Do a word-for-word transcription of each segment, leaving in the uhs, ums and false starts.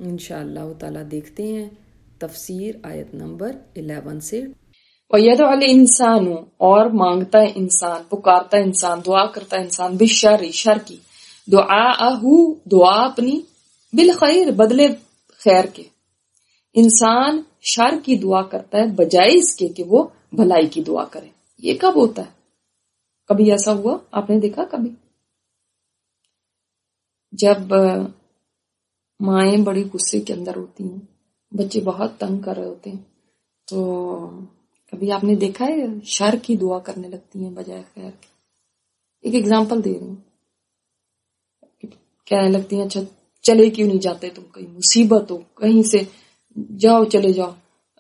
انشاءاللہ تعالیٰ دیکھتے ہیں تفسیر آیت نمبر الیون سے. وَيَدْعُ الْإِنسَانُ اور مانگتا ہے انسان، پکارتا ہے انسان، دعا کرتا ہے انسان، بالشر شر کی، دعاءہ دعا اپنی، بالخیر بدلے خیر کے. انسان شر کی دعا کرتا ہے بجائے اس کے کہ وہ بھلائی کی دعا کرے. یہ کب ہوتا ہے؟ کبھی ایسا ہوا آپ نے دیکھا کبھی؟ جب مائیں بڑی غصے کے اندر ہوتی ہیں، بچے بہت تنگ کر رہے ہوتے ہیں، تو کبھی آپ نے دیکھا ہے شر کی دعا کرنے لگتی ہیں بجائے خیر کی. ایک ایگزامپل دے رہی ہوں، کہنے لگتی ہیں اچھا چلے کیوں نہیں جاتے تم، کہیں مصیبت ہو، کہیں سے جاؤ چلے جاؤ،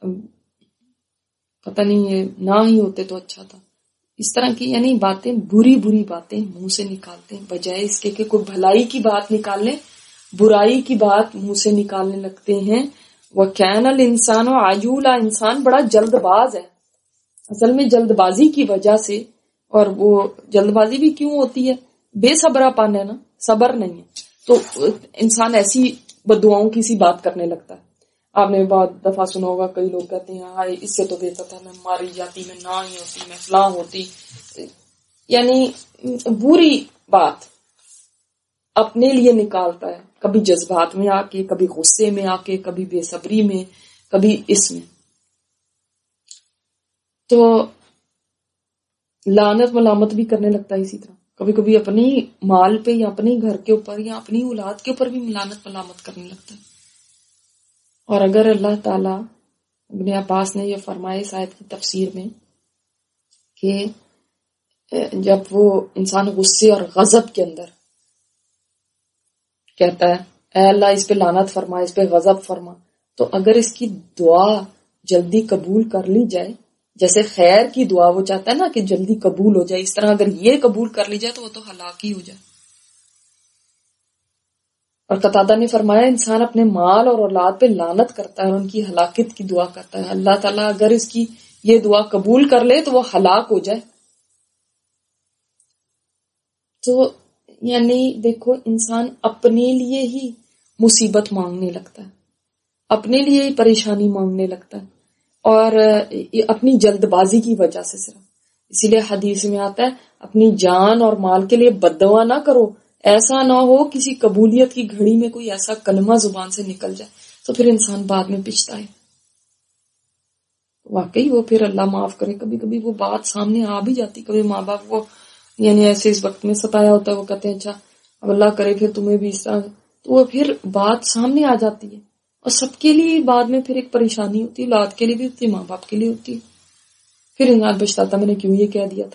پتہ نہیں یہ نہ ہی ہوتے تو اچھا تھا. اس طرح کی یعنی باتیں، بری بری باتیں منہ سے نکالتے ہیں بجائے اس کے کہ کوئی بھلائی کی بات نکال لیں، برائی کی بات منہ سے نکالنے لگتے ہیں. وَكَانَ الْإِنسَانُ عَجُولًا انسان بڑا جلد باز ہے. اصل میں جلد بازی کی وجہ سے، اور وہ جلد بازی بھی کیوں ہوتی ہے؟ بے صبرا پن ہے نا، صبر نہیں ہے، تو انسان ایسی بددعاؤں کی سی بات کرنے لگتا ہے. آپ نے بہت دفعہ سنا ہوگا، کئی لوگ کہتے ہیں ہائے اس سے تو بہتر تھا میں ماری جاتی، میں نہ ہی ہوتی، میں فلاں ہوتی. یعنی بری بات اپنے لیے نکالتا ہے، کبھی جذبات میں آ کے، کبھی غصے میں آ کے، کبھی بے صبری میں، کبھی اس میں. تو لعنت ملامت بھی کرنے لگتا ہے اسی طرح، کبھی کبھی اپنی مال پہ یا اپنے گھر کے اوپر یا اپنی اولاد کے اوپر بھی لعنت ملامت کرنے لگتا ہے. اور اگر اللہ تعالیٰ، ابن عباس نے یہ فرمایا اس آیت کی تفسیر میں کہ جب وہ انسان غصے اور غضب کے اندر کہتا ہے اے اللہ اس پہ لعنت فرما، اس پہ غضب فرما، تو اگر اس کی دعا جلدی قبول کر لی جائے، جیسے خیر کی دعا وہ چاہتا ہے نا کہ جلدی قبول ہو جائے، اس طرح اگر یہ قبول کر لی جائے تو وہ تو ہلاک ہی ہو جائے. اور قتادہ نے فرمایا انسان اپنے مال اور اولاد پہ لعنت کرتا ہے اور ان کی ہلاکت کی دعا کرتا ہے، اللہ تعالیٰ اگر اس کی یہ دعا قبول کر لے تو وہ ہلاک ہو جائے. تو یعنی دیکھو انسان اپنے لیے ہی مصیبت مانگنے لگتا ہے، اپنے لیے ہی پریشانی مانگنے لگتا ہے، اور اپنی جلد بازی کی وجہ سے صرف. اسی لیے حدیث میں آتا ہے اپنی جان اور مال کے لیے بد دعا نہ کرو، ایسا نہ ہو کسی قبولیت کی گھڑی میں کوئی ایسا کلمہ زبان سے نکل جائے تو پھر انسان بعد میں پچھتا ہے. واقعی وہ پھر اللہ معاف کرے کبھی کبھی وہ بات سامنے آ بھی جاتی، کبھی ماں باپ کو یعنی ایسے اس وقت میں ستایا ہوتا ہے، وہ کہتے ہیں اچھا اب اللہ کرے پھر تمہیں بھی اس طرح، تو وہ پھر بات سامنے آ جاتی ہے اور سب کے لیے بعد میں پھر ایک پریشانی ہوتی ہے، اولاد کے لیے بھی ہوتی ہے، ماں باپ کے لیے ہوتی ہے. پھر انسان پچھتاتا میں نے کیوں یہ کہہ دیا تھا.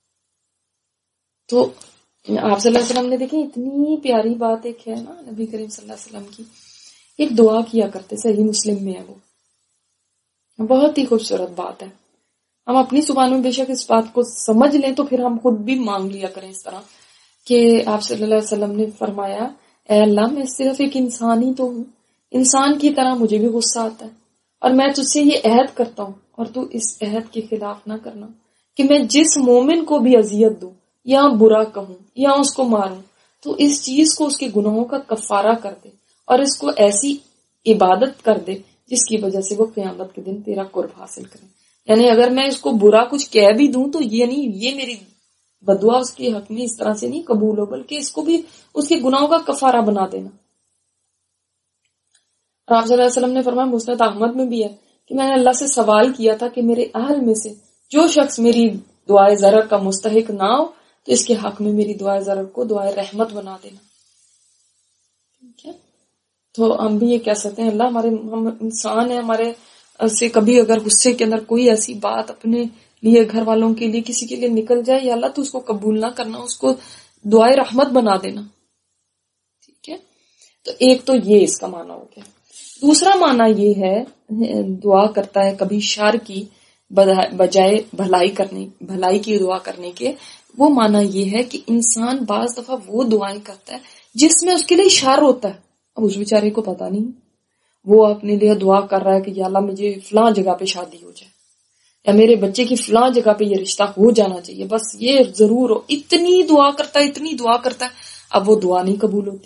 تو آپ صلی اللہ علیہ وسلم نے دیکھیں اتنی پیاری بات ایک ہے نا نبی کریم صلی اللہ علیہ وسلم کی، ایک دعا کیا کرتے، صحیح مسلم میں ہے وہ، بہت ہی خوبصورت بات ہے. ہم اپنی زبان میں بے شک اس بات کو سمجھ لیں تو پھر ہم خود بھی مانگ لیا کریں اس طرح کہ آپ صلی اللہ علیہ وسلم نے فرمایا اے اللہ میں صرف ایک انسان ہی تو ہوں، انسان کی طرح مجھے بھی غصہ آتا ہے، اور میں تجھ سے یہ عہد کرتا ہوں اور تو اس عہد کے خلاف نہ کرنا کہ میں جس مومن کو بھی اذیت دوں یا برا کہوں یا اس کو ماروں تو اس چیز کو اس کے گناہوں کا کفارہ کر دے اور اس کو ایسی عبادت کر دے جس کی وجہ سے وہ قیامت کے دن تیرا قرب حاصل کرے. یعنی اگر میں اس کو برا کچھ کہہ بھی دوں تو یہ نہیں یہ میری بدعا اس کے حق میں اس طرح سے نہیں قبول ہو، بلکہ اس کو بھی اس کے گناہوں کا کفارہ بنا دینا. اور آپ صلی اللہ علیہ وسلم نے فرمایا مسند احمد میں بھی ہے کہ میں نے اللہ سے سوال کیا تھا کہ میرے اہل میں سے جو شخص میری دعائے ضرر کا مستحق نہ ہو تو اس کے حق میں میری دعائے ضرر کو دعائے رحمت بنا دینا. ٹھیک ہے، تو ہم بھی یہ کہہ سکتے ہیں اللہ ہمارے ہم انسان ہیں، ہمارے سے کبھی اگر غصے کے اندر کوئی ایسی بات اپنے لیے گھر والوں کے لیے کسی کے لیے نکل جائے یا اللہ تو اس کو قبول نہ کرنا، اس کو دعائے رحمت بنا دینا. ٹھیک ہے، تو ایک تو یہ اس کا معنی ہو گیا. دوسرا معنی یہ ہے دعا کرتا ہے کبھی شر کی بجائے بھلائی کرنے بھلائی کی دعا کرنے کے، وہ معنی یہ ہے کہ انسان بعض دفعہ وہ دعائیں کرتا ہے جس میں اس کے لیے شر ہوتا ہے، اب اس بیچارے کو پتا نہیں، وہ اپنے لیے دعا کر رہا ہے کہ یا اللہ مجھے فلاں جگہ پہ شادی ہو جائے یا میرے بچے کی فلاں جگہ پہ یہ رشتہ ہو جانا چاہیے، بس یہ ضرور ہو، اتنی دعا کرتا ہے اتنی دعا کرتا ہے، اب وہ دعا نہیں قبول ہوتی.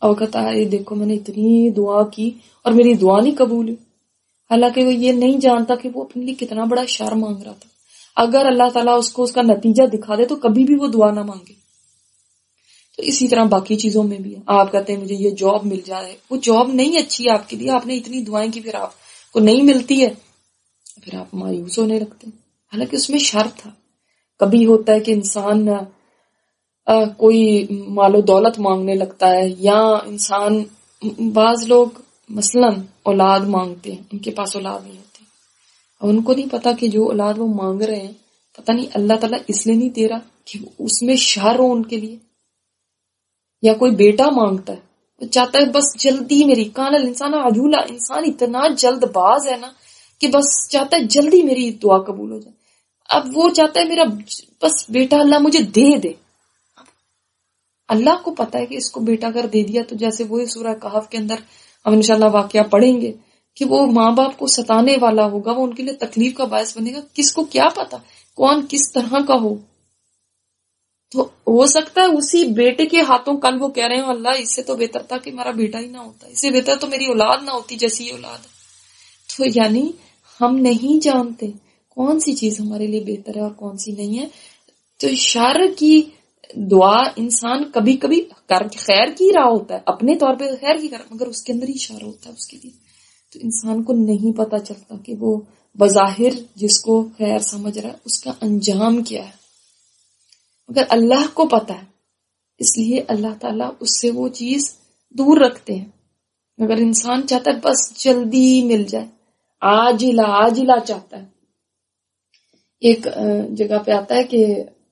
اور کہتا ہے دیکھو میں نے اتنی دعا کی اور میری دعا نہیں قبول ہوئی، حالانکہ وہ یہ نہیں جانتا کہ وہ اپنے لیے کتنا بڑا شر مانگ رہا تھا. اگر اللہ تعالیٰ اس کو اس کا نتیجہ دکھا دے تو کبھی بھی وہ دعا نہ مانگے. تو اسی طرح باقی چیزوں میں بھی ہے. آپ کہتے ہیں مجھے یہ جاب مل جائے، وہ جاب نہیں اچھی ہے آپ کے لیے، آپ نے اتنی دعائیں کی پھر آپ کو نہیں ملتی ہے، پھر آپ مایوس ہونے لگتے ہیں، حالانکہ اس میں شر تھا. کبھی ہوتا ہے کہ انسان آ, کوئی مال و دولت مانگنے لگتا ہے، یا انسان بعض لوگ مثلا اولاد مانگتے ہیں، ان کے پاس اولاد نہیں ہوتی اور ان کو نہیں پتا کہ جو اولاد وہ مانگ رہے ہیں پتہ نہیں اللہ تعالیٰ اس لیے نہیں دے رہا کہ اس میں شر ہو ان کے لیے. یا کوئی بیٹا مانگتا ہے، وہ چاہتا ہے بس جلدی میری کان الانسان عجولا، انسان اتنا جلد باز ہے نا کہ بس چاہتا ہے جلدی میری دعا قبول ہو جائے. اب وہ چاہتا ہے میرا بس بیٹا اللہ مجھے دے دے. اللہ کو پتا ہے کہ اس کو بیٹا اگر دے دیا تو جیسے وہی سورہ کہف کے اندر ہم انشاءاللہ واقعہ پڑھیں گے کہ وہ ماں باپ کو ستانے والا ہوگا، وہ ان کے لیے تکلیف کا باعث بنے گا. کس کو کیا پتا کون کس طرح کا ہو. تو ہو سکتا ہے اسی بیٹے کے ہاتھوں کل وہ کہہ رہے ہیں اللہ اس سے تو بہتر تھا کہ میرا بیٹا ہی نہ ہوتا، اس سے بہتر تو میری اولاد نہ ہوتی جیسی یہ اولاد ہے. تو یعنی ہم نہیں جانتے کون سی چیز ہمارے لیے بہتر ہے اور کون سی نہیں ہے. تو شر کی دعا انسان کبھی کبھی کر خیر کی رہا ہوتا ہے، اپنے طور پہ خیر کی کر، مگر اس کے اندر ہی شر ہوتا ہے اس کے لیے. تو انسان کو نہیں پتا چلتا کہ وہ بظاہر جس کو خیر سمجھ رہا ہے اس کا انجام کیا ہے، مگر اللہ کو پتا ہے، اس لیے اللہ تعالیٰ اس سے وہ چیز دور رکھتے ہیں. مگر انسان چاہتا ہے بس جلدی مل جائے، عاجلہ عاجلہ چاہتا ہے. ایک جگہ پہ آتا ہے کہ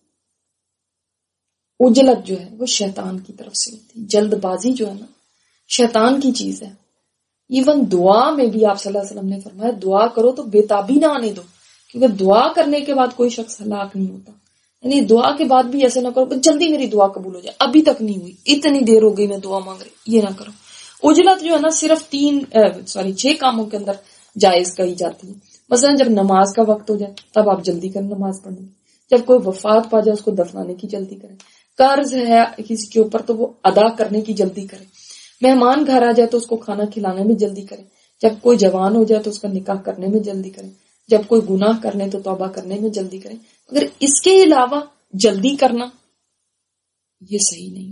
اجلت جو ہے وہ شیطان کی طرف سے ہوتی ہے، جلد بازی جو ہے نا شیطان کی چیز ہے. ایون دعا میں بھی آپ صلی اللہ علیہ وسلم نے فرمایا دعا کرو تو بےتابی نہ آنے دو، کیونکہ دعا کرنے کے بعد کوئی شخص ہلاک نہیں ہوتا. یعنی دعا کے بعد بھی ایسے نہ کرو کہ جلدی میری دعا قبول ہو جائے، ابھی تک نہیں ہوئی، اتنی دیر ہو گئی میں دعا مانگ رہی، یہ نہ کرو. اجلت جو ہے نا صرف تین سوری چھ کاموں کے اندر جائز کہی جاتی ہے. مثلا جب نماز کا وقت ہو جائے تب آپ جلدی کریں نماز پڑھنے، جب کوئی وفات پا جائے اس کو دفنانے کی جلدی کریں، قرض ہے کسی کے اوپر تو وہ ادا کرنے کی جلدی کریں، مہمان گھر آ جائے تو اس کو کھانا کھلانے میں جلدی کریں، جب کوئی جوان ہو جائے تو اس کا نکاح کرنے میں جلدی کریں، جب کوئی گناہ کرنے تو توبہ کرنے میں جلدی کریں. اگر اس کے علاوہ جلدی کرنا یہ صحیح نہیں ہے.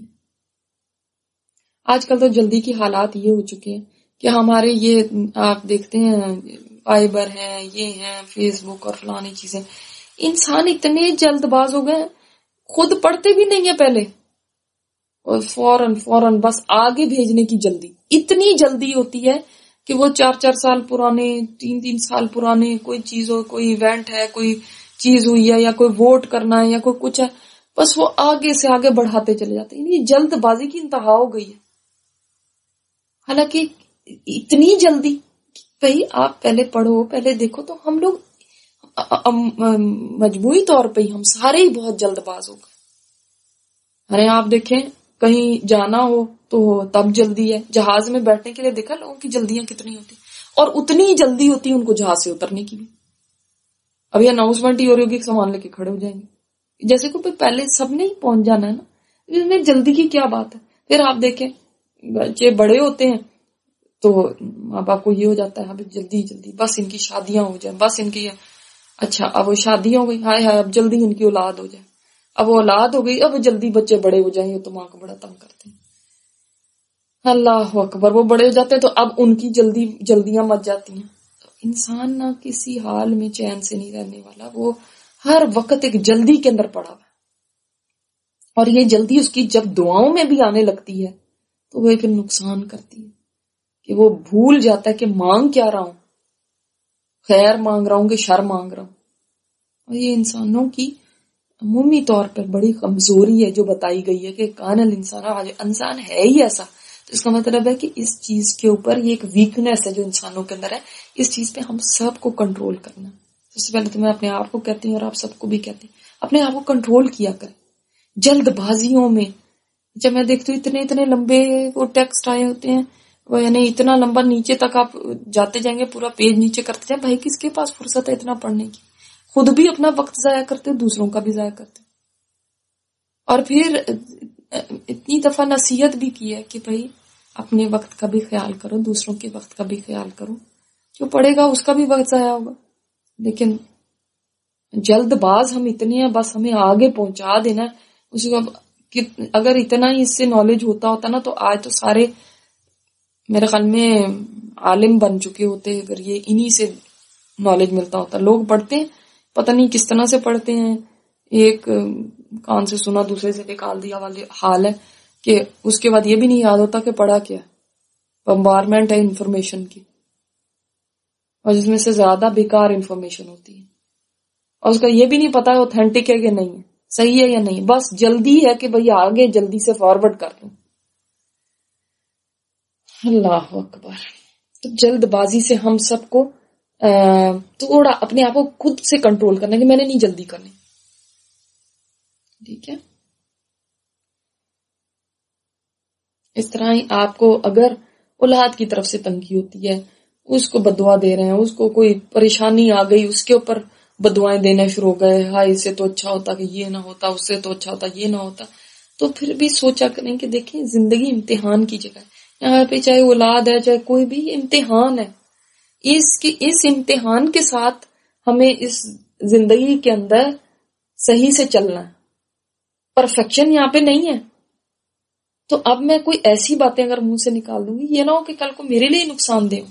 آج کل تو جلدی کی حالات یہ ہو چکے ہیں کہ ہمارے یہ آپ دیکھتے ہیں فائبر ہیں، یہ ہیں فیس بک اور فلانی چیزیں، انسان اتنے جلد باز ہو گئے خود پڑھتے بھی نہیں ہیں پہلے اور فوراً فوراً بس آگے بھیجنے کی جلدی، اتنی جلدی ہوتی ہے کہ وہ چار چار سال پرانے تین تین سال پرانے کوئی چیز ہو، کوئی ایونٹ ہے، کوئی چیز ہوئی ہے یا کوئی ووٹ کرنا ہے یا کوئی کچھ ہے، بس وہ آگے سے آگے بڑھاتے چلے جاتے ہیں. یہ جلد بازی کی انتہا ہو گئی ہے. حالانکہ اتنی جلدی بھائی آپ پہلے پڑھو پہلے دیکھو. تو ہم لوگ مجموعی طور پہ ہی ہم سارے ہی بہت جلد باز ہو گئے. ارے آپ دیکھیں کہیں جانا ہو تو تب جلدی ہے، جہاز میں بیٹھنے کے لیے دیکھا لوگوں کی جلدیاں کتنی ہوتی اور اتنی جلدی ہوتی ہے ان کو جہاز سے اترنے کی بھی. ابھی اناؤنسمنٹ ہی ہو رہی ہوگی سامان لے کے کھڑے ہو جائیں گے جیسے کہ پہلے سب نے ہی پہنچ جانا ہے نا. اس میں جلدی کی کیا بات ہے. پھر آپ دیکھیں بچے بڑے ہوتے ہیں تو ماں باپ کو یہ ہو جاتا ہے ابھی جلدی جلدی بس ان کی شادیاں ہو جائیں، بس ان کی اچھا اب وہ شادیاں ہو گئی، ہائے ہائے اب جلدی ان کی اولاد ہو جائے، اب وہ اولاد ہو گئی اب جلدی بچے بڑے ہو جائیں تو ماں کو بڑا تنگ کرتے ہیں. اللہ اکبر وہ بڑے ہو جاتے ہیں تو اب ان کی جلدی جلدیاں مچ جاتی ہیں. تو انسان نہ کسی حال میں چین سے نہیں رہنے والا، وہ ہر وقت ایک جلدی کے اندر پڑا ہوا ہے. اور یہ جلدی اس کی جب دعاؤں میں بھی آنے لگتی ہے تو وہ پھر نقصان کرتی ہے کہ وہ بھول جاتا ہے کہ مانگ کیا رہا ہوں، خیر مانگ رہا ہوں کہ شر مانگ رہا ہوں. اور یہ انسانوں کی عمومی طور پر بڑی کمزوری ہے جو بتائی گئی ہے کہ کان الانسان انسان ہے ہی ایسا. تو اس کا مطلب ہے کہ اس چیز کے اوپر یہ ایک ویکنیس ہے جو انسانوں کے اندر ہے، اس چیز پہ ہم سب کو کنٹرول کرنا. سب سے پہلے تو میں اپنے آپ کو کہتی ہوں اور آپ سب کو بھی کہتی ہوں اپنے آپ کو کنٹرول کیا کریں. جلد بازیوں میں جب میں دیکھتی ہوں اتنے اتنے لمبے وہ ٹیکسٹ آئے ہوتے ہیں، وہ یعنی اتنا لمبا نیچے تک آپ جاتے جائیں گے پورا پیج نیچے کرتے جائیں. بھائی کس کے پاس فرصت ہے اتنا پڑھنے کی؟ خود بھی اپنا وقت ضائع کرتے دوسروں کا بھی ضائع کرتے. اور پھر اتنی دفعہ نصیحت بھی کی ہے کہ بھائی اپنے وقت کا بھی خیال کرو، دوسروں کے وقت کا بھی خیال کرو. جو پڑھے گا اس کا بھی وقت ضائع ہوگا. لیکن جلد باز ہم اتنے ہیں، بس ہمیں آگے پہنچا دینا ہے. اسی کو اگر اتنا ہی اس سے نالج ہوتا ہوتا نا تو آج تو سارے میرے خیال میں عالم بن چکے ہوتے. اگر یہ انہی سے نالج ملتا ہوتا. لوگ پڑھتے ہیں، پتہ نہیں کس طرح سے پڑھتے ہیں، ایک کان سے سنا دوسرے سے نکال دیا والے حال ہے کہ اس کے بعد یہ بھی نہیں یاد ہوتا کہ پڑھا کیا. بمبارمنٹ ہے انفارمیشن کی، اور جس میں سے زیادہ بیکار انفارمیشن ہوتی ہے، اور اس کا یہ بھی نہیں پتا ہے اوتھینٹک ہے کہ نہیں ہے، صحیح ہے یا نہیں. بس جلدی ہے کہ بھئی آگے جلدی سے فارورڈ کر لوں. اللہ اکبر. تو جلد بازی سے ہم سب کو تھوڑا اپنے آپ کو خود سے کنٹرول کرنا کہ میں نے نہیں جلدی کرنی. ٹھیک ہے. اس طرح ہی آپ کو اگر اولاد کی طرف سے تنگی ہوتی ہے، اس کو بدعا دے رہے ہیں، اس کو کوئی پریشانی آ گئی، اس کے اوپر بدعائیں دینا شروع ہو گئے، ہاں اس سے تو اچھا ہوتا کہ یہ نہ ہوتا، اس سے تو اچھا ہوتا یہ نہ ہوتا، تو پھر بھی سوچا کریں کہ دیکھیں زندگی امتحان کی جگہ ہے. یہاں پہ چاہے اولاد ہے چاہے کوئی بھی امتحان ہے. اس کی اس امتحان کے ساتھ ہمیں اس زندگی کے اندر صحیح سے چلنا ہے. پرفیکشن یہاں پہ نہیں ہے. تو اب میں کوئی ایسی باتیں اگر منہ سے نکال دوں گی، یہ نہ ہو کہ کل کو میرے لیے نقصان دے.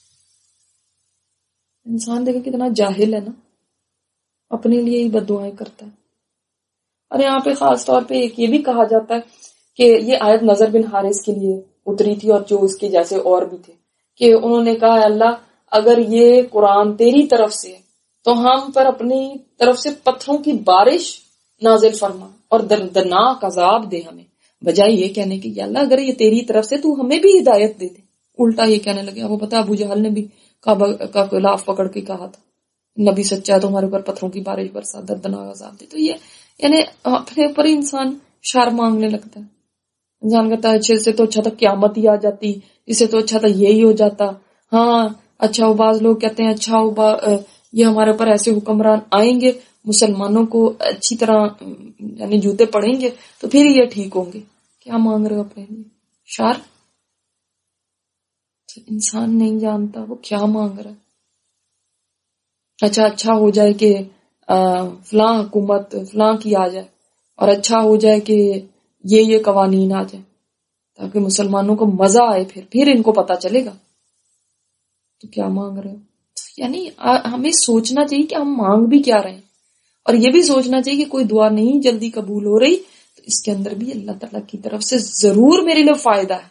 انسان دیکھیں کتنا جاہل ہے نا، اپنے لیے ہی بددعائیں کرتا ہے. اور یہاں پہ خاص طور پہ ایک یہ بھی کہا جاتا ہے کہ یہ آیت نضر بن حارث کے لیے اتری تھی، اور جو اس کے جیسے اور بھی تھے، کہ انہوں نے کہا اللہ اگر یہ قرآن تیری طرف سے ہے تو ہم پر اپنی طرف سے پتھروں کی بارش نازل فرما اور دردناک عذاب دے ہمیں. بجائے یہ کہنے کہ یا اللہ اگر یہ تیری طرف سے تو ہمیں بھی ہدایت دے دے. الٹا یہ کہنے لگے. وہ پتا ابو جہل نے بھی کعبہ کا غلاف پکڑ کے کہا تھا نبی سچا ہے تو ہمارے اوپر پتھروں کی بارش برسا، دردناک عذاب دے. تو یہ یعنی اپنے اوپر انسان شر مانگنے لگتا ہے. انسان کہتا ہے اچھے سے تو اچھا تھا قیامت ہی آ جاتی، اس سے تو اچھا تھا یہی ہو جاتا. ہاں اچھا، وہ بعض لوگ کہتے ہیں اچھا وہ یہ ہمارے اوپر ایسے حکمران آئیں گے مسلمانوں کو اچھی طرح یعنی جوتے پڑیں گے تو پھر یہ ٹھیک ہوں گے. کیا مانگ رہے ہو اپنے لیے؟ شر. انسان نہیں جانتا وہ کیا مانگ رہا ہے. اچھا اچھا ہو جائے کہ فلاں حکومت فلاں کی آ جائے، اور اچھا ہو جائے کہ یہ یہ قوانین آ جائے تاکہ مسلمانوں کو مزہ آئے، پھر پھر ان کو پتا چلے گا. تو کیا مانگ رہے ہو؟ یعنی ہمیں سوچنا چاہیے کہ ہم مانگ بھی کیا رہے ہیں، اور یہ بھی سوچنا چاہیے کہ کوئی دعا نہیں جلدی قبول ہو رہی تو اس کے اندر بھی اللہ تعالیٰ کی طرف سے ضرور میرے لیے فائدہ ہے.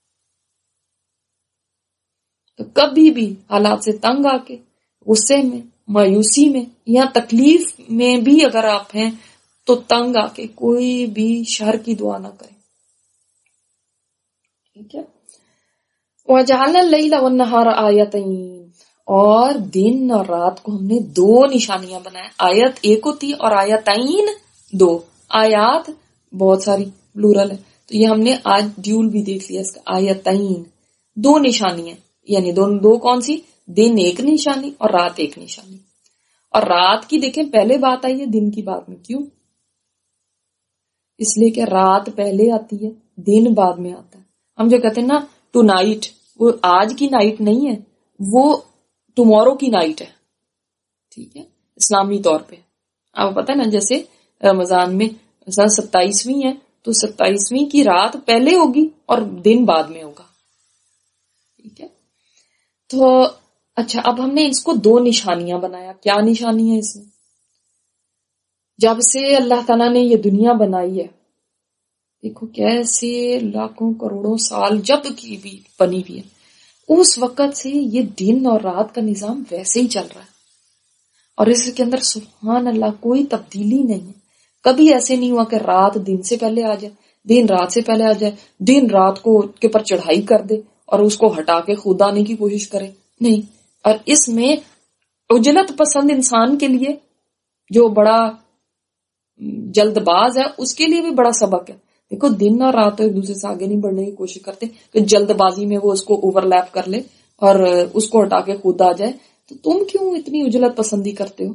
تو کبھی بھی حالات سے تنگ آ کے، غصے میں، مایوسی میں یا تکلیف میں بھی اگر آپ ہیں تو تنگ آ کے کوئی بھی شر کی دعا نہ کریں. ٹھیک ہے. وَجَعَلْنَا اللَّيْلَ وَالنَّهَارَ آیَتَيْنِ، اور دن اور رات کو ہم نے دو نشانیاں بنائے. آیت ایک ہوتی ہے اور آیتین دو. آیات بہت ساری پلورل ہے، تو یہ ہم نے آج ڈیول بھی دیکھ لیا اس کا. آیتین دو نشانیاں، یعنی دو دو کون سی؟ دن ایک نشانی اور رات ایک نشانی. اور رات کی دیکھیں پہلے بات آئی ہے دن کی بات میں. کیوں؟ اس لیے کہ رات پہلے آتی ہے دن بعد میں آتا ہے. ہم جو کہتے ہیں نا ٹو نائٹ، وہ آج کی نائٹ نہیں ہے، وہ ٹمورو کی نائٹ ہے. ٹھیک ہے، اسلامی طور پہ آپ کو پتا ہے نا، جیسے رمضان میں ستائیسویں ہے تو ستائیسویں کی رات پہلے ہوگی اور دن بعد میں ہوگا. ٹھیک ہے. تو اچھا اب ہم نے اس کو دو نشانیاں بنایا. کیا نشانی ہے اس میں؟ جب سے اللہ تعالیٰ نے یہ دنیا بنائی ہے، دیکھو کیسے لاکھوں کروڑوں سال جب کی بھی بنی ہوئی ہے، اس وقت سے یہ دن اور رات کا نظام ویسے ہی چل رہا ہے. اور اس کے اندر سبحان اللہ کوئی تبدیلی نہیں ہے. کبھی ایسے نہیں ہوا کہ رات دن سے پہلے آ جائے، دن رات سے پہلے آ جائے، دن رات کو کے اوپر چڑھائی کر دے اور اس کو ہٹا کے خود آنے کی کوشش کرے. نہیں. اور اس میں عجلت پسند انسان کے لیے جو بڑا جلد باز ہے اس کے لیے بھی بڑا سبق ہے. دیکھو دن اور رات تو ایک دوسرے سے آگے نہیں بڑھنے کی کوشش کرتے، کہ جلد بازی میں وہ اس کو اوور لیپ کر لے اور اس کو ہٹا کے خود آ جائے. تو تم کیوں اتنی اجلت پسندی کرتے ہو؟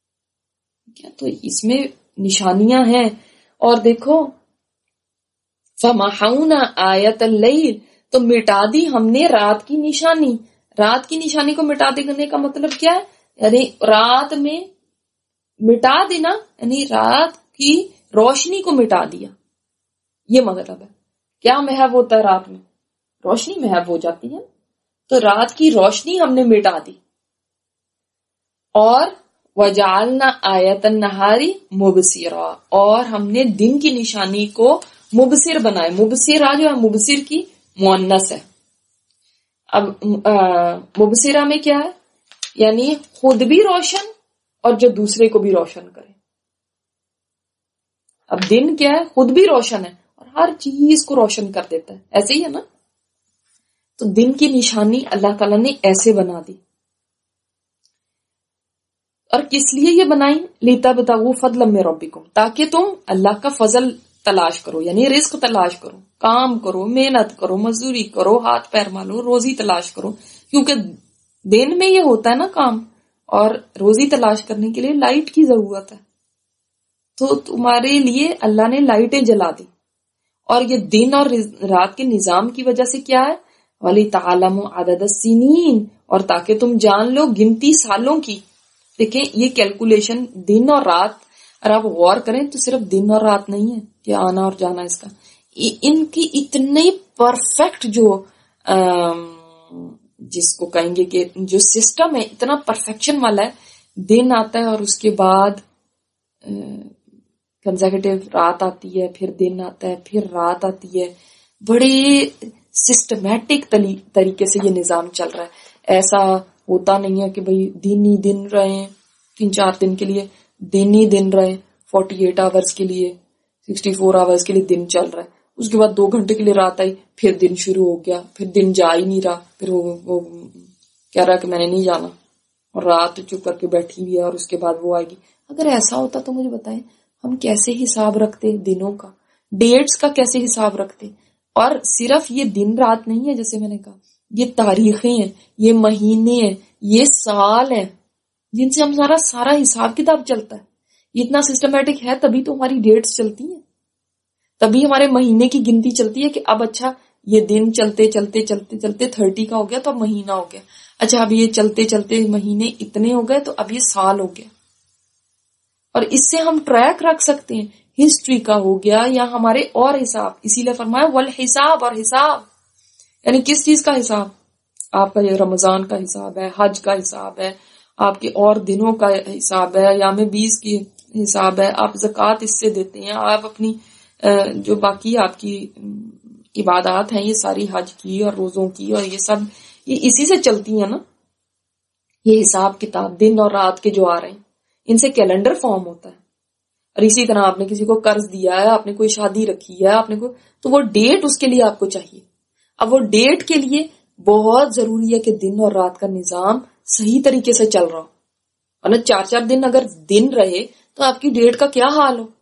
کیا تو اس میں نشانیاں ہیں. اور دیکھو فمحونا آیت اللیل، تو مٹا دی ہم نے رات کی نشانی. رات کی نشانی کو مٹا دینے کا مطلب کیا ہے؟ یعنی رات میں مٹا دینا، یعنی رات کی روشنی کو مٹا دیا، یہ مطلب ہے. کیا محو ہوتا ہے رات میں؟ روشنی محو ہو جاتی ہے. تو رات کی روشنی ہم نے مٹا دی. اور وجعلنا آیت النہاری مبصرا، اور ہم نے دن کی نشانی کو مبصر بنائے. مبصرا جو ہے مبصر کی مؤنث ہے. اب مبصرہ میں کیا ہے؟ یعنی خود بھی روشن اور جو دوسرے کو بھی روشن کرے. اب دن کیا ہے؟ خود بھی روشن ہے اور ہر چیز کو روشن کر دیتا ہے. ایسے ہی ہے نا؟ تو دن کی نشانی اللہ تعالیٰ نے ایسے بنا دی. اور کس لیے یہ بنائی؟ لِتَبْتَغُوا فَضْلًا مِّن رَبِّكُمْ، تاکہ تم اللہ کا فضل تلاش کرو، یعنی رزق تلاش کرو، کام کرو، محنت کرو، مزدوری کرو، ہاتھ پیر مالو، روزی تلاش کرو. کیونکہ دن میں یہ ہوتا ہے نا کام، اور روزی تلاش کرنے کے لیے لائٹ کی ضرورت ہے. تو تمہارے لیے اللہ نے لائٹیں جلا دی. اور یہ دن اور رات کے نظام کی وجہ سے کیا ہے؟ وَلِتَعْلَمُوا عَدَدَ السِّنِينَ، اور تاکہ تم جان لو گنتی سالوں کی. دیکھیں یہ کیلکولیشن دن اور رات، اور آپ غور کریں تو صرف دن اور رات نہیں ہے کہ آنا اور جانا اس کا، ان کی اتنی پرفیکٹ جو جس کو کہیں گے کہ جو سسٹم ہے اتنا پرفیکشن والا ہے. دن آتا ہے اور اس کے بعد کنزیکٹیو رات آتی ہے، پھر دن آتا ہے، پھر رات آتی ہے. بڑے سسٹمیٹک طریقے سے یہ نظام چل رہا ہے. ایسا ہوتا نہیں ہے کہ بھئی دن ہی دن رہے تین چار دن کے لیے، دن ہی دن رہے فورٹی ایٹ آورس کے لیے، سکسٹی فور آورس کے لیے دن چل رہا ہے. اس کے بعد دو گھنٹے کے لیے رات آئی، پھر دن شروع ہو گیا، پھر دن جا ہی نہیں رہا، پھر وہ, وہ کہہ رہا کہ میں نے نہیں جانا، اور رات چپ کر کے بیٹھی ہوئی ہے، اور اس کے بعد وہ آئے گی. اگر ایسا ہوتا تو مجھے بتائیں ہم کیسے حساب رکھتے دنوں کا، ڈیٹس کا کیسے حساب رکھتے. اور صرف یہ دن رات نہیں ہے، جیسے میں نے کہا یہ تاریخیں ہیں، یہ مہینے ہیں، یہ سال ہیں جن سے ہمارا سارا حساب کتاب چلتا ہے. یہ اتنا سسٹمیٹک ہے تبھی تو ہماری ڈیٹس چلتی ہیں، تبھی ہمارے مہینے کی گنتی چلتی ہے کہ اب اچھا یہ دن چلتے چلتے چلتے چلتے تھرٹی کا ہو گیا تو اب مہینہ ہو گیا. اچھا اب یہ چلتے چلتے مہینے اتنے ہو گئے تو اب یہ سال ہو گیا. اور اس سے ہم ٹریک رکھ سکتے ہیں ہسٹری کا ہو گیا یا ہمارے اور حساب. اسی لیے فرمایا والحساب، اور حساب یعنی کس چیز کا حساب؟ آپ کا یہ رمضان کا حساب ہے، حج کا حساب ہے، آپ کے اور دنوں کا حساب ہے، یام بیس کی حساب ہے، آپ زکوٰۃ اس سے دیتے ہیں، آپ اپنی جو باقی آپ کی عبادات ہیں یہ ساری حج کی اور روزوں کی اور یہ سب یہ اسی سے چلتی ہیں نا. یہ حساب کتاب دن اور رات کے جو آ رہے ہیں ان سے کیلنڈر فارم ہوتا ہے. اور اسی طرح آپ نے کسی کو قرض دیا ہے، آپ نے کوئی شادی رکھی ہے، آپ نے کوئی، تو وہ ڈیٹ اس کے لیے آپ کو چاہیے. اب وہ ڈیٹ کے لیے بہت ضروری ہے کہ دن اور رات کا نظام صحیح طریقے سے چل رہا ہو، ورنہ چار چار دن اگر دن رہے تو آپ کی ڈیٹ کا کیا حال ہو.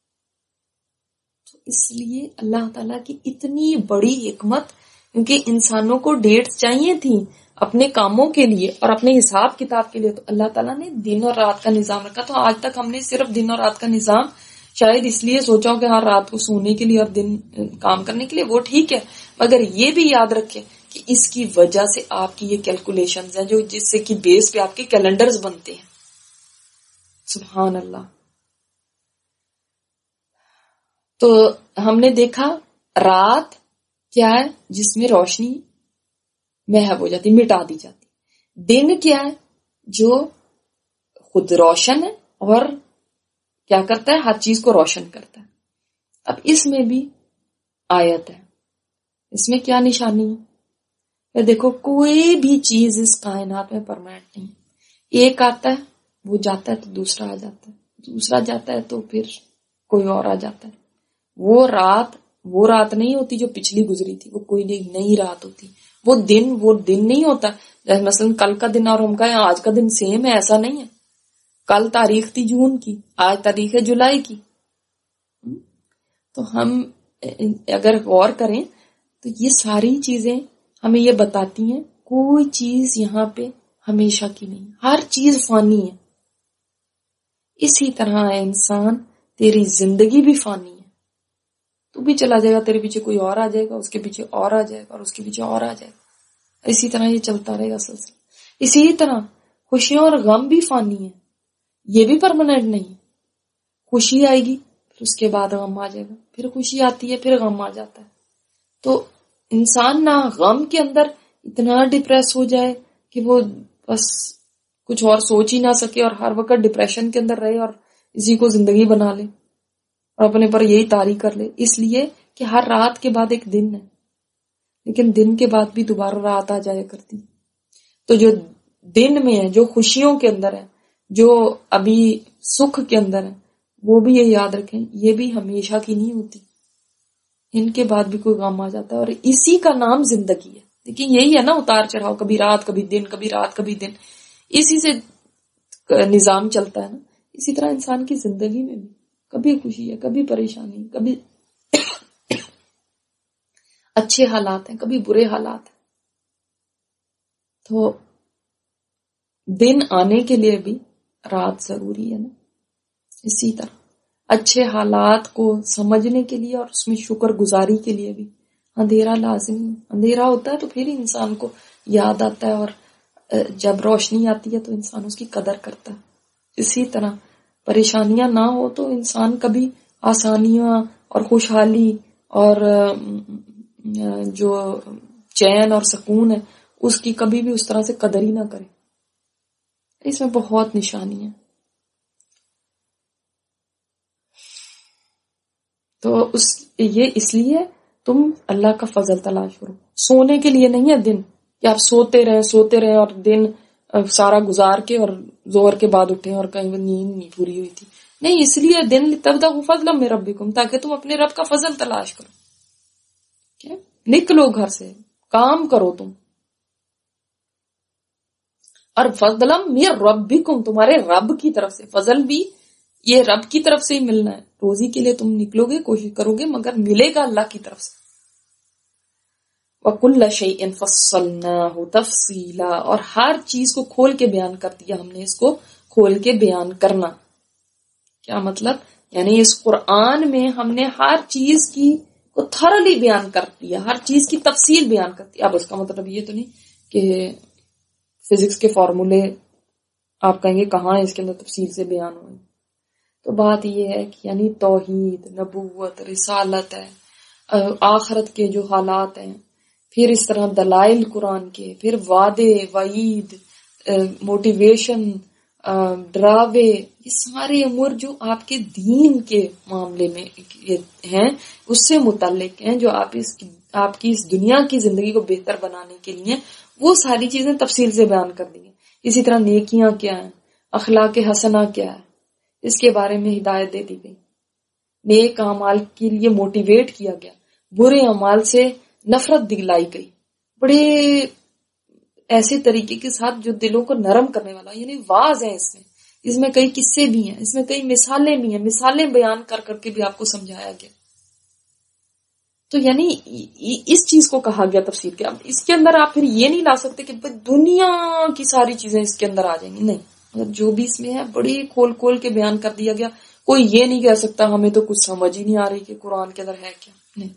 تو اس لیے اللہ تعالیٰ کی اتنی بڑی حکمت، کیونکہ انسانوں کو ڈیٹس چاہیے تھیں اپنے کاموں کے لیے اور اپنے حساب کتاب کے لیے، تو اللہ تعالیٰ نے دن اور رات کا نظام رکھا. تو آج تک ہم نے صرف دن اور رات کا نظام شاید اس لیے سوچا ہو کہ ہر رات کو سونے کے لیے اور دن کام کرنے کے لیے، وہ ٹھیک ہے، مگر یہ بھی یاد رکھیں کہ اس کی وجہ سے آپ کی یہ کیلکولیشنز ہیں جو جس سے کہ بیس پہ آپ کے کیلنڈرز بنتے ہیں. سبحان اللہ. تو ہم نے دیکھا رات کیا ہے جس میں روشنی محو ہو جاتی، مٹا دی جاتی. دن کیا ہے جو خود روشن ہے اور کیا کرتا ہے، ہر چیز کو روشن کرتا ہے. اب اس میں بھی آیت ہے، اس میں کیا نشانی ہے؟ دیکھو کوئی بھی چیز اس کائنات میں پرماننٹ نہیں. ایک آتا ہے وہ جاتا ہے تو دوسرا آ جاتا ہے، دوسرا جاتا ہے تو پھر کوئی اور آ جاتا ہے. وہ رات وہ رات نہیں ہوتی جو پچھلی گزری تھی، وہ کوئی نئی رات ہوتی. وہ دن وہ دن نہیں ہوتا. جیسے مثلا کل کا دن اور ہم کہیں آج کا دن سیم ہے، ایسا نہیں ہے. کل تاریخ تھی جون کی، آج تاریخ ہے جولائی کی. تو ہم اگر غور کریں تو یہ ساری چیزیں ہمیں یہ بتاتی ہیں کوئی چیز یہاں پہ ہمیشہ کی نہیں، ہر چیز فانی ہے. اسی طرح ہے انسان، تیری زندگی بھی فانی ہے. تو بھی چلا جائے گا، تیرے پیچھے کوئی اور آ جائے گا، اس کے پیچھے اور آ جائے گا، اور اس کے پیچھے اور آ جائے گا، اسی طرح یہ چلتا رہے گا سلسلہ۔ اسی طرح خوشیاں اور غم بھی فانی ہیں، یہ بھی پرماننٹ نہیں۔ خوشی آئے گی پھر اس کے بعد غم آ جائے گا، پھر خوشی آتی ہے پھر غم آ جاتا ہے۔ تو انسان نہ غم کے اندر اتنا ڈپریس ہو جائے کہ وہ بس کچھ اور سوچ ہی نہ سکے اور ہر وقت ڈپریشن کے اندر رہے اور اسی کو زندگی بنا لے اور اپنے پر یہی طاری کر لے، اس لیے کہ ہر رات کے بعد ایک دن ہے، لیکن دن کے بعد بھی دوبارہ رات آ جایا کرتی۔ تو جو دن میں ہے، جو خوشیوں کے اندر ہے، جو ابھی سکھ کے اندر ہے، وہ بھی یہ یاد رکھیں یہ بھی ہمیشہ کی نہیں ہوتی، ان کے بعد بھی کوئی غم آ جاتا ہے، اور اسی کا نام زندگی ہے۔ لیکن یہی ہے نا اتار چڑھاؤ، کبھی رات کبھی دن، کبھی رات کبھی دن، اسی سے نظام چلتا ہے نا۔ اسی طرح انسان کی زندگی میں بھی کبھی خوشی ہے، کبھی پریشانی، کبھی اچھے حالات ہیں، کبھی برے حالات ہیں۔ تو دن آنے کے لیے بھی رات ضروری ہے نا۔ اسی طرح اچھے حالات کو سمجھنے کے لیے اور اس میں شکر گزاری کے لیے بھی اندھیرا لازمی ہے۔ اندھیرا ہوتا ہے تو پھر انسان کو یاد آتا ہے، اور جب روشنی آتی ہے تو انسان اس کی قدر کرتا ہے۔ اسی طرح پریشانیاں نہ ہو تو انسان کبھی آسانیاں اور خوشحالی اور جو چین اور سکون ہے اس کی کبھی بھی اس طرح سے قدر ہی نہ کرے۔ اس میں بہت نشانی ہے۔ تو اس یہ اس لیے تم اللہ کا فضل تلاش کرو، سونے کے لیے نہیں ہے دن کہ آپ سوتے رہے سوتے رہے اور دن سارا گزار کے اور زور کے بعد اٹھے اور کہیں نیند نہیں پوری ہوئی تھی، نہیں، اس لیے دن تبتغوا فضلا من ربکم، تاکہ تم اپنے رب کا فضل تلاش کرو۔ کیا نکلو گھر سے، کام کرو تم، اور فضلا من ربکم، تمہارے رب کی طرف سے، فضل بھی یہ رب کی طرف سے ہی ملنا ہے۔ روزی کے لیے تم نکلو گے، کوشش کرو گے، مگر ملے گا اللہ کی طرف سے۔ وَكُلَّ شَيْءٍ فَصَّلْنَاهُ تَفْصِيلًا، اور ہر چیز کو کھول کے بیان کر دیا ہم نے، اس کو کھول کے بیان کرنا کیا مطلب؟ یعنی اس قرآن میں ہم نے ہر چیز کی کو تھرلی بیان کر دیا، ہر چیز کی تفصیل بیان کر دی۔ اب اس کا مطلب یہ تو نہیں کہ فزکس کے فارمولے آپ کہیں گے کہاں اس کے اندر تفصیل سے بیان ہوئے، تو بات یہ ہے کہ یعنی توحید، نبوت، رسالت ہے، آخرت کے جو حالات ہیں، پھر اس طرح دلائل قرآن کے، پھر وعدے، وعید، موٹیویشن، ڈراوے، یہ سارے امور جو آپ کے دین کے معاملے میں ہیں، اس سے متعلق ہیں، جو آپ اس آپ کی اس دنیا کی زندگی کو بہتر بنانے کے لیے، وہ ساری چیزیں تفصیل سے بیان کر دی ہیں۔ اسی طرح نیکیاں کیا ہیں، اخلاق حسنہ کیا ہے، اس کے بارے میں ہدایت دے دی گئی، نیک اعمال کے لیے موٹیویٹ کیا گیا، برے اعمال سے نفرت دلائی گئی، بڑے ایسے طریقے کے ساتھ جو دلوں کو نرم کرنے والا، یعنی واعظ ہے اس میں اس میں کئی قصے بھی ہیں، اس میں کئی مثالیں بھی ہیں، مثالیں بیان کر کر کے بھی آپ کو سمجھایا گیا۔ تو یعنی اس چیز کو کہا گیا تفسیر کے۔ اب اس کے اندر آپ پھر یہ نہیں لا سکتے کہ دنیا کی ساری چیزیں اس کے اندر آ جائیں گی، نہیں، مطلب جو بھی اس میں ہے بڑی کھول کھول کے بیان کر دیا گیا۔ کوئی یہ نہیں کہہ سکتا ہمیں تو کچھ سمجھ ہی نہیں آ رہی کہ قرآن کے اندر ہے کیا، نہیں،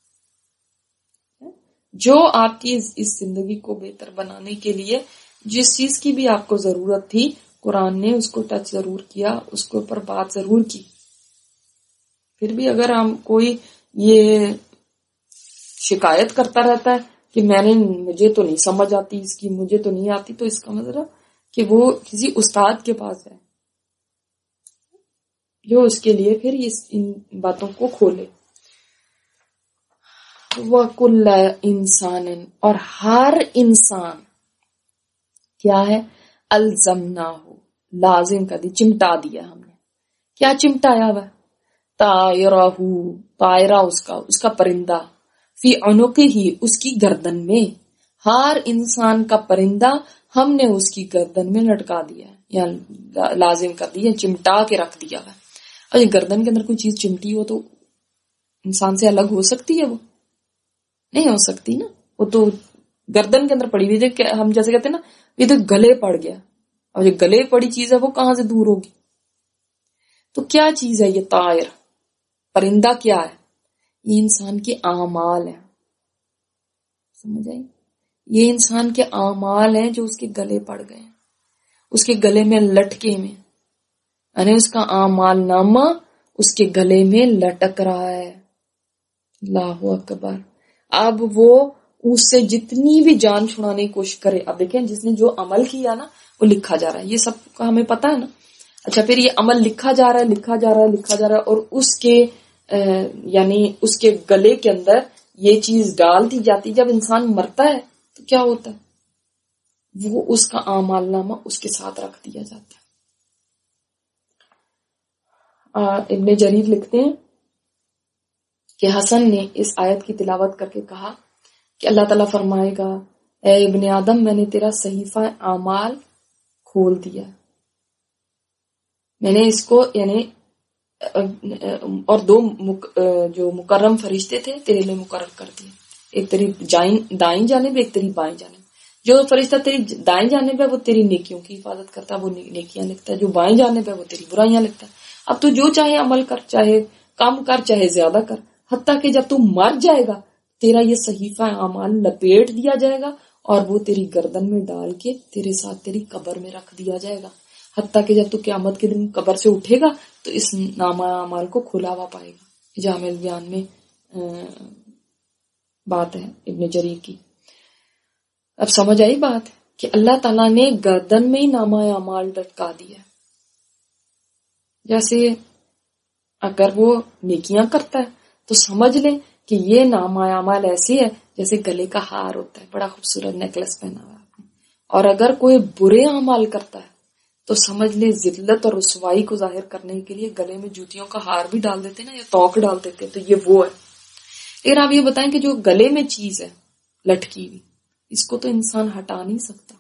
جو آپ کی اس زندگی کو بہتر بنانے کے لیے جس چیز کی بھی آپ کو ضرورت تھی، قرآن نے اس کو ٹچ ضرور کیا، اس کے اوپر بات ضرور کی۔ پھر بھی اگر ہم کوئی یہ شکایت کرتا رہتا ہے کہ میں نے مجھے تو نہیں سمجھ آتی اس کی، مجھے تو نہیں آتی، تو اس کا مطلب کہ وہ کسی استاد کے پاس ہے جو اس کے لیے پھر ان باتوں کو کھولے۔ وَكُلَّ إِنسَانٍ، اور ہر انسان کیا ہے، الزمناہ، لازم کر دی، چمٹا دیا ہم نے۔ کیا چمٹایا ہوا؟ طائرہ، طائرہ اس کا اس کا پرندہ، فی عنقہ، اس کی گردن میں، ہر انسان کا پرندہ ہم نے اس کی گردن میں لٹکا دیا ہے، یا لازم کر دیا، چمٹا کے رکھ دیا ہے۔ اور یہ گردن کے اندر کوئی چیز چمٹی ہو تو انسان سے الگ ہو سکتی ہے؟ وہ نہیں ہو سکتی نا، وہ تو گردن کے اندر پڑی ہوئی ہے۔ ہم جیسے کہتے ہیں نا یہ تو گلے پڑ گیا، اور یہ گلے پڑی چیز ہے وہ کہاں سے دور ہوگی؟ تو کیا چیز ہے یہ طائر، پرندہ کیا ہے؟ یہ انسان کے اعمال ہیں. سمجھ آئی؟ یہ انسان کے اعمال ہیں جو اس کے گلے پڑ گئے ہیں، اس کے گلے میں لٹکے میں، یعنی اس کا اعمال نامہ اس کے گلے میں لٹک رہا ہے. اللہ اکبر. اب وہ اس سے جتنی بھی جان چھڑانے کی کوشش کرے، اب دیکھیں جس نے جو عمل کیا نا وہ لکھا جا رہا ہے، یہ سب کا ہمیں پتا ہے نا. اچھا پھر یہ عمل لکھا جا رہا ہے لکھا جا رہا ہے لکھا جا رہا ہے اور اس کے یعنی اس کے گلے کے اندر یہ چیز ڈال دی جاتی. جب انسان مرتا ہے تو کیا ہوتا ہے؟ وہ اس کا اعمال نامہ اس کے ساتھ رکھ دیا جاتا ہے. ابن جریر لکھتے ہیں کہ حسن نے اس آیت کی تلاوت کر کے کہا کہ اللہ تعالیٰ فرمائے گا، اے ابن آدم میں نے تیرا صحیفہ اعمال کھول دیا، میں نے اس کو یعنی اور دو مک جو مکرم فرشتے تھے تیرے لیے مقرر کر دیے، ایک تیری دائیں جانب ایک تیری بائیں جانب. جو فرشتہ تیری دائیں جانب ہے وہ تیری نیکیوں کی حفاظت کرتا ہے، وہ نیکیاں لکھتا ہے، جو بائیں جانب ہے وہ تیری برائیاں لکھتا ہے. اب تو جو چاہے عمل کر، چاہے کم کر چاہے زیادہ کر، حتیٰ کہ جب تو مر جائے گا تیرا یہ صحیفہ اعمال لپیٹ دیا جائے گا اور وہ تیری گردن میں ڈال کے تیرے ساتھ تیری قبر میں رکھ دیا جائے گا، حتیٰ کہ جب تو قیامت کے دن قبر سے اٹھے گا تو اس نامہ اعمال کو کھلا ہوا پائے گا. جامع البیان میں بات ہے ابن جریر کی. اب سمجھ آئی بات کہ اللہ تعالیٰ نے گردن میں ہی نامہ اعمال لٹکا دیا. جیسے اگر وہ نیکیاں کرتا ہے تو سمجھ لیں کہ یہ نامہ اعمال ایسی ہے جیسے گلے کا ہار ہوتا ہے، بڑا خوبصورت نیکلس پہنا ہوا آپ نے. اور اگر کوئی برے اعمال کرتا ہے تو سمجھ لیں ذلت اور رسوائی کو ظاہر کرنے کے لیے گلے میں جوتیوں کا ہار بھی ڈال دیتے نا، یا توق ڈال دیتے، تو یہ وہ ہے. لیکن آپ یہ بتائیں کہ جو گلے میں چیز ہے لٹکی ہوئی، اس کو تو انسان ہٹا نہیں سکتا.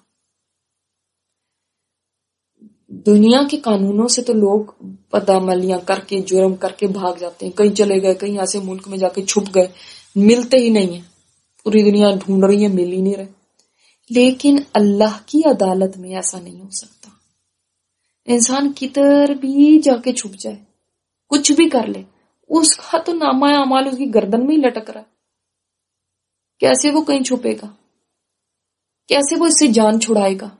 دنیا کے قانونوں سے تو لوگ بدعملیاں کر کے جرم کر کے بھاگ جاتے ہیں، کہیں چلے گئے، کہیں ایسے ملک میں جا کے چھپ گئے، ملتے ہی نہیں ہیں، پوری دنیا ڈھونڈ رہی ہے، مل ہی نہیں رہے. لیکن اللہ کی عدالت میں ایسا نہیں ہو سکتا. انسان کدھر بھی جا کے چھپ جائے، کچھ بھی کر لے، اس کا تو نامہ اعمال اس کی گردن میں ہی لٹک رہا ہے. کیسے وہ کہیں چھپے گا؟ کیسے وہ اس سے جان چھڑائے گا؟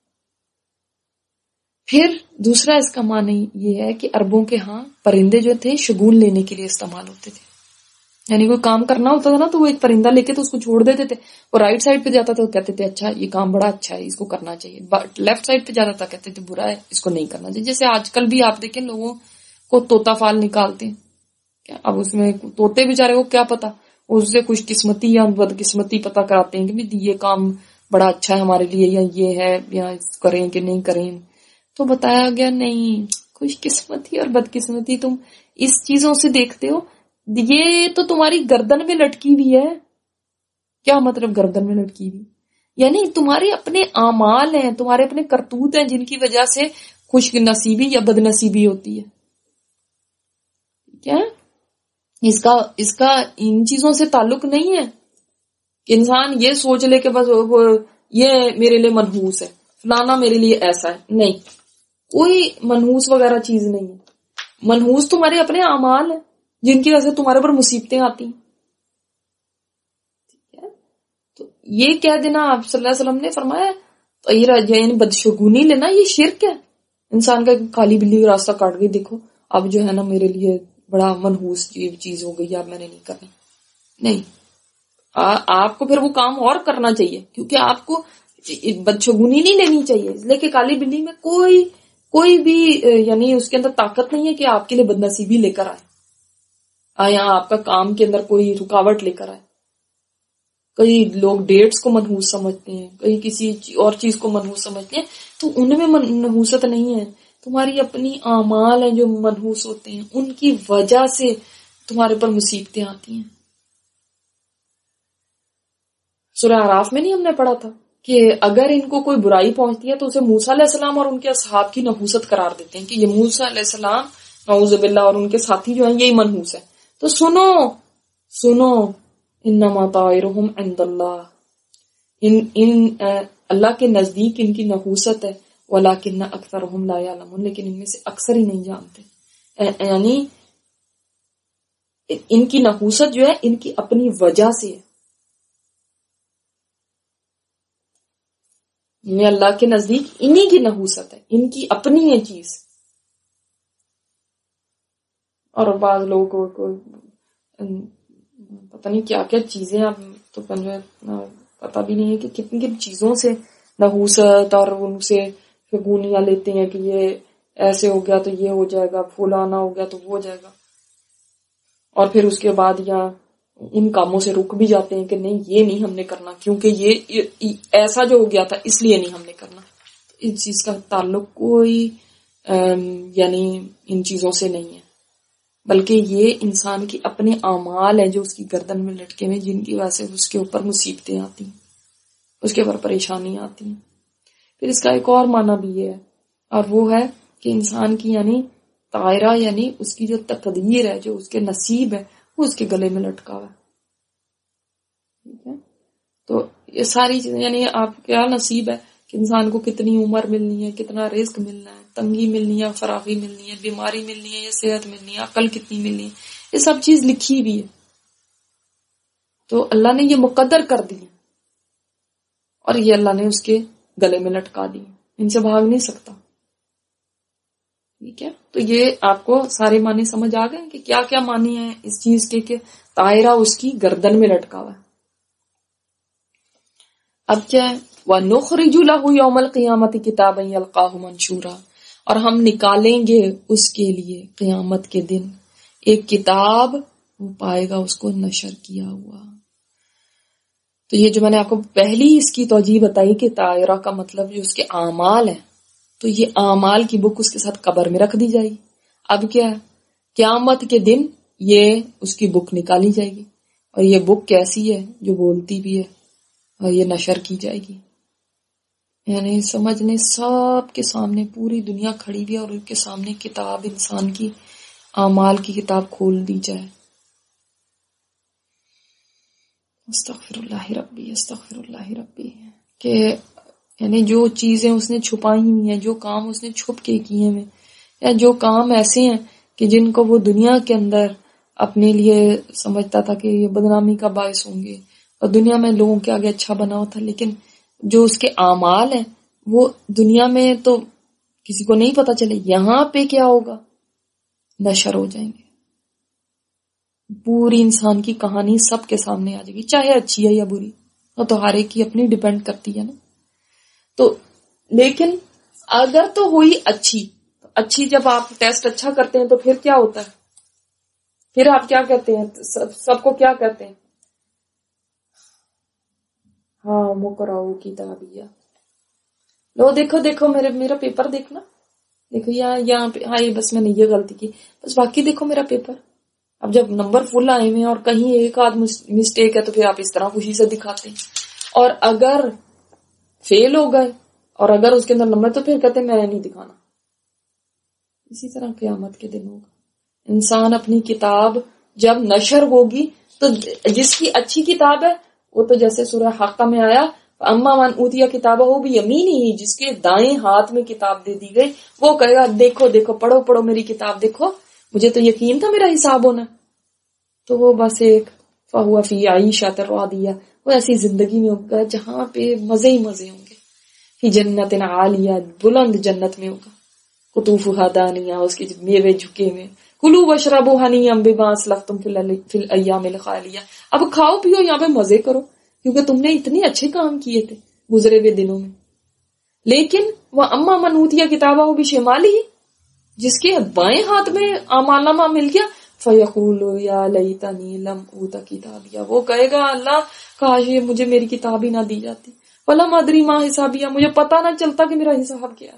پھر دوسرا اس کا معنی یہ ہے کہ عربوں کے ہاں پرندے جو تھے شگون لینے کے لیے استعمال ہوتے تھے. یعنی کوئی کام کرنا ہوتا تھا نا تو وہ ایک پرندہ لے کے تو اس کو چھوڑ دیتے تھے. وہ رائٹ سائڈ پہ جاتا تھا تو کہتے تھے اچھا یہ کام بڑا اچھا ہے، اس کو کرنا چاہیے. لیفٹ سائڈ پہ جاتا تھا کہتے تھے برا ہے، اس کو نہیں کرنا چاہیے. جیسے آج کل بھی آپ دیکھیں لوگوں کو طوطا فال نکالتے ہیں، اب اس میں طوطے بیچارے کو کیا پتا، اس سے خوش قسمتی یا بد قسمتی پتا کراتے ہیں کہ یہ کام بڑا اچھا ہے ہمارے لیے، یا یہ ہے، یا کریں کہ نہیں کریں. تو بتایا گیا نہیں، خوش قسمتی اور بد قسمتی تم اس چیزوں سے دیکھتے ہو، یہ تو تمہاری گردن میں لٹکی ہوئی ہے. کیا مطلب گردن میں لٹکی ہوئی؟ یعنی تمہارے اپنے اعمال ہیں، تمہارے اپنے کرتوت ہیں جن کی وجہ سے خوش نصیبی یا بد نصیبی ہوتی ہے. کیا اس کا اس کا ان چیزوں سے تعلق نہیں ہے کہ انسان یہ سوچ لے کہ بس یہ میرے لیے منحوس ہے، فلانا میرے لیے ایسا ہے. نہیں، کوئی منحوس وغیرہ چیز نہیں ہے. منحوس تمہارے اپنے اعمال ہیں جن کی وجہ سے تمہارے پر مصیبتیں آتی ہیں. ٹھیک ہے، تو یہ کہہ دینا آپ صلی اللہ علیہ وسلم نے فرمایا تو یہ بدشگونی لینا یہ شرک ہے. انسان کا کالی بلی راستہ کاٹ گئی، دیکھو اب جو ہے نا میرے لیے بڑا منحوس چیز ہو گئی، اب میں نے نہیں کرنی. نہیں، آپ کو پھر وہ کام اور کرنا چاہیے، کیونکہ آپ کو بدشگونی نہیں لینی چاہیے. اس لیے کہ کالی بلی میں کوئی کوئی بھی یعنی اس کے اندر طاقت نہیں ہے کہ آپ کے لیے بدنصیبی لے کر آئے، یا آپ کا کام کے اندر کوئی رکاوٹ لے کر آئے. کئی لوگ ڈیٹس کو منحوس سمجھتے ہیں، کئی کسی اور چیز کو منحوس سمجھتے ہیں، تو ان میں منحوست نہیں ہے. تمہاری اپنی اعمال ہیں جو منحوس ہوتے ہیں، ان کی وجہ سے تمہارے پر مصیبتیں آتی ہیں. سورہ اعراف میں نہیں ہم نے پڑھا تھا کہ اگر ان کو کوئی برائی پہنچتی ہے تو اسے موسیٰ علیہ السلام اور ان کے اصحاب کی نحوست قرار دیتے ہیں کہ یہ موسیٰ علیہ السلام نعوذ باللہ اور ان کے ساتھی جو ہیں یہی منحوس ہے. تو سنو سنو انما طائرہم عند اللہ، ان ان اللہ کے نزدیک ان کی نحوست ہے، ولکن اکثرہم لا یعلمون، لیکن ان میں سے اکثر ہی نہیں جانتے. یعنی ان کی نحوست جو ہے ان کی اپنی وجہ سے ہے. یہ اللہ کے نزدیک انہی کی نحوست ہے، ان کی اپنی ہے چیز. اور بعض لوگوں کو پتہ نہیں کیا کیا چیزیں، اب تو پتہ بھی نہیں ہے کہ کتنی کتنی چیزوں سے نحوست اور ان سے فگونیاں لیتے ہیں کہ یہ ایسے ہو گیا تو یہ ہو جائے گا، فلانا ہو گیا تو وہ ہو جائے گا، اور پھر اس کے بعد یا ان کاموں سے رک بھی جاتے ہیں کہ نہیں یہ نہیں ہم نے کرنا، کیونکہ یہ ایسا جو ہو گیا تھا اس لیے نہیں ہم نے کرنا. اس چیز کا تعلق کوئی یعنی ان چیزوں سے نہیں ہے، بلکہ یہ انسان کی اپنے اعمال ہیں جو اس کی گردن میں لٹکے ہوئے، جن کی وجہ سے اس کے اوپر مصیبتیں آتی ہیں، اس کے اوپر پریشانی آتی ہیں. پھر اس کا ایک اور معنی بھی ہے، اور وہ ہے کہ انسان کی یعنی طائرہ یعنی اس کی جو تقدیر ہے، جو اس کے نصیب ہے، وہ اس کے گلے میں لٹکا ہوا ہے. ٹھیک ہے، تو یہ ساری چیزیں یعنی آپ کیا نصیب ہے کہ انسان کو کتنی عمر ملنی ہے، کتنا رزق ملنا ہے، تنگی ملنی ہے، فراغی ملنی ہے، بیماری ملنی ہے یا صحت ملنی ہے، عقل کتنی ملنی ہے، یہ سب چیز لکھی بھی ہے. تو اللہ نے یہ مقدر کر دی اور یہ اللہ نے اس کے گلے میں لٹکا دی، ان سے بھاگ نہیں سکتا. ٹھیک ہے، تو یہ آپ کو سارے معنی سمجھ آ گئے کہ کیا کیا معنی ہیں اس چیز کے کہ طائرہ اس کی گردن میں لٹکا ہوا ہے. اب کیا ہے، وَنُخْرِجُ لَهُ يَوْمَ الْقِيَامَةِ كِتَابًا يَلْقَاهُ مَنْشُورًا، اور ہم نکالیں گے اس کے لیے قیامت کے دن ایک کتاب، وہ پائے گا اس کو نشر کیا ہوا. تو یہ جو میں نے آپ کو پہلی اس کی توجیہ بتائی کہ طائرہ کا مطلب جو اس کے اعمال ہیں، تو یہ اعمال کی بک اس کے ساتھ قبر میں رکھ دی جائے گی. اب کیا ہے، قیامت کے دن یہ اس کی بک نکالی جائے گی، اور یہ بک کیسی ہے، جو بولتی بھی ہے، اور یہ نشر کی جائے گی. یعنی سمجھنے سب کے سامنے پوری دنیا کھڑی بھی ہے اور ان کے سامنے کتاب انسان کی اعمال کی کتاب کھول دی جائے. استغفر اللہ ربی استغفر اللہ ربی، کہ یعنی جو چیزیں اس نے چھپائی ہوئی ہیں، جو کام اس نے چھپ کے کیے ہوئے، یا جو کام ایسے ہیں کہ جن کو وہ دنیا کے اندر اپنے لیے سمجھتا تھا کہ یہ بدنامی کا باعث ہوں گے اور دنیا میں لوگوں کے آگے اچھا بنا ہوا تھا، لیکن جو اس کے اعمال ہیں وہ دنیا میں تو کسی کو نہیں پتا چلے، یہاں پہ کیا ہوگا، نشر ہو جائیں گے. پوری انسان کی کہانی سب کے سامنے آ جائے گی، چاہے اچھی ہے یا بری، وہ تو ہر ایک کی اپنی ڈیپینڈ کرتی ہے نا. تو لیکن اگر تو ہوئی اچھی، تو اچھی جب آپ ٹیسٹ اچھا کرتے ہیں تو پھر کیا ہوتا ہے، پھر آپ کیا کہتے ہیں، سب, سب کو کیا کہتے ہیں، ہاں مقرؤ کتابیہ، لو دیکھو دیکھو میرے میرا پیپر دیکھنا، دیکھو یہاں یہاں پہ، ہاں یہ بس میں نے یہ غلطی کی، بس باقی دیکھو میرا پیپر. اب جب نمبر فل آئے ہوئے اور کہیں ایک آدھ مسٹیک ہے تو پھر آپ اس طرح خوشی سے دکھاتے ہیں. اور اگر فیل ہو گئے اور اگر اس کے اندر نمبر، تو پھر کہتے ہیں میں نے نہیں دکھانا. اسی طرح قیامت کے دن ہوگا. انسان اپنی کتاب جب نشر ہوگی تو جس کی اچھی کتاب ہے وہ تو جیسے سورہ حقہ میں آیا، اما من اوتیا کتابہ ہو بیمینہ، جس کے دائیں ہاتھ میں کتاب دے دی گئی وہ کہے گا دیکھو دیکھو پڑھو پڑھو میری کتاب دیکھو، مجھے تو یقین تھا میرا حساب ہونا. تو وہ بس ایک فہو فی عیشۃ راضیہ، وہ ایسی زندگی میں ہوگا جہاں پہ مزے ہی مزے ہوں گے. فی جنت عالیہ، بلند جنت میں ہوگا. قطوفھا دانیہ، اس کے میوے جھکے ہوئے. کلوا واشربوا ھنیئا بما اسلفتم فی الایام الخالیہ، اب کھاؤ پیو یہاں پہ مزے کرو کیونکہ تم نے اتنے اچھے کام کیے تھے گزرے ہوئے دنوں میں. لیکن وہ اما من اوتیا کتابہ بشمالہ، جس کے بائیں ہاتھ میں اعمال نامہ مل گیا، فیقول یا لیتنی لم اوت کتابیہ، وہ کہے گا اللہ کاش یہ مجھے میری کتاب ہی نہ دی جاتی، ولم ادری ما حسابیہ، مجھے پتا نہ چلتا کہ میرا حساب کیا ہے.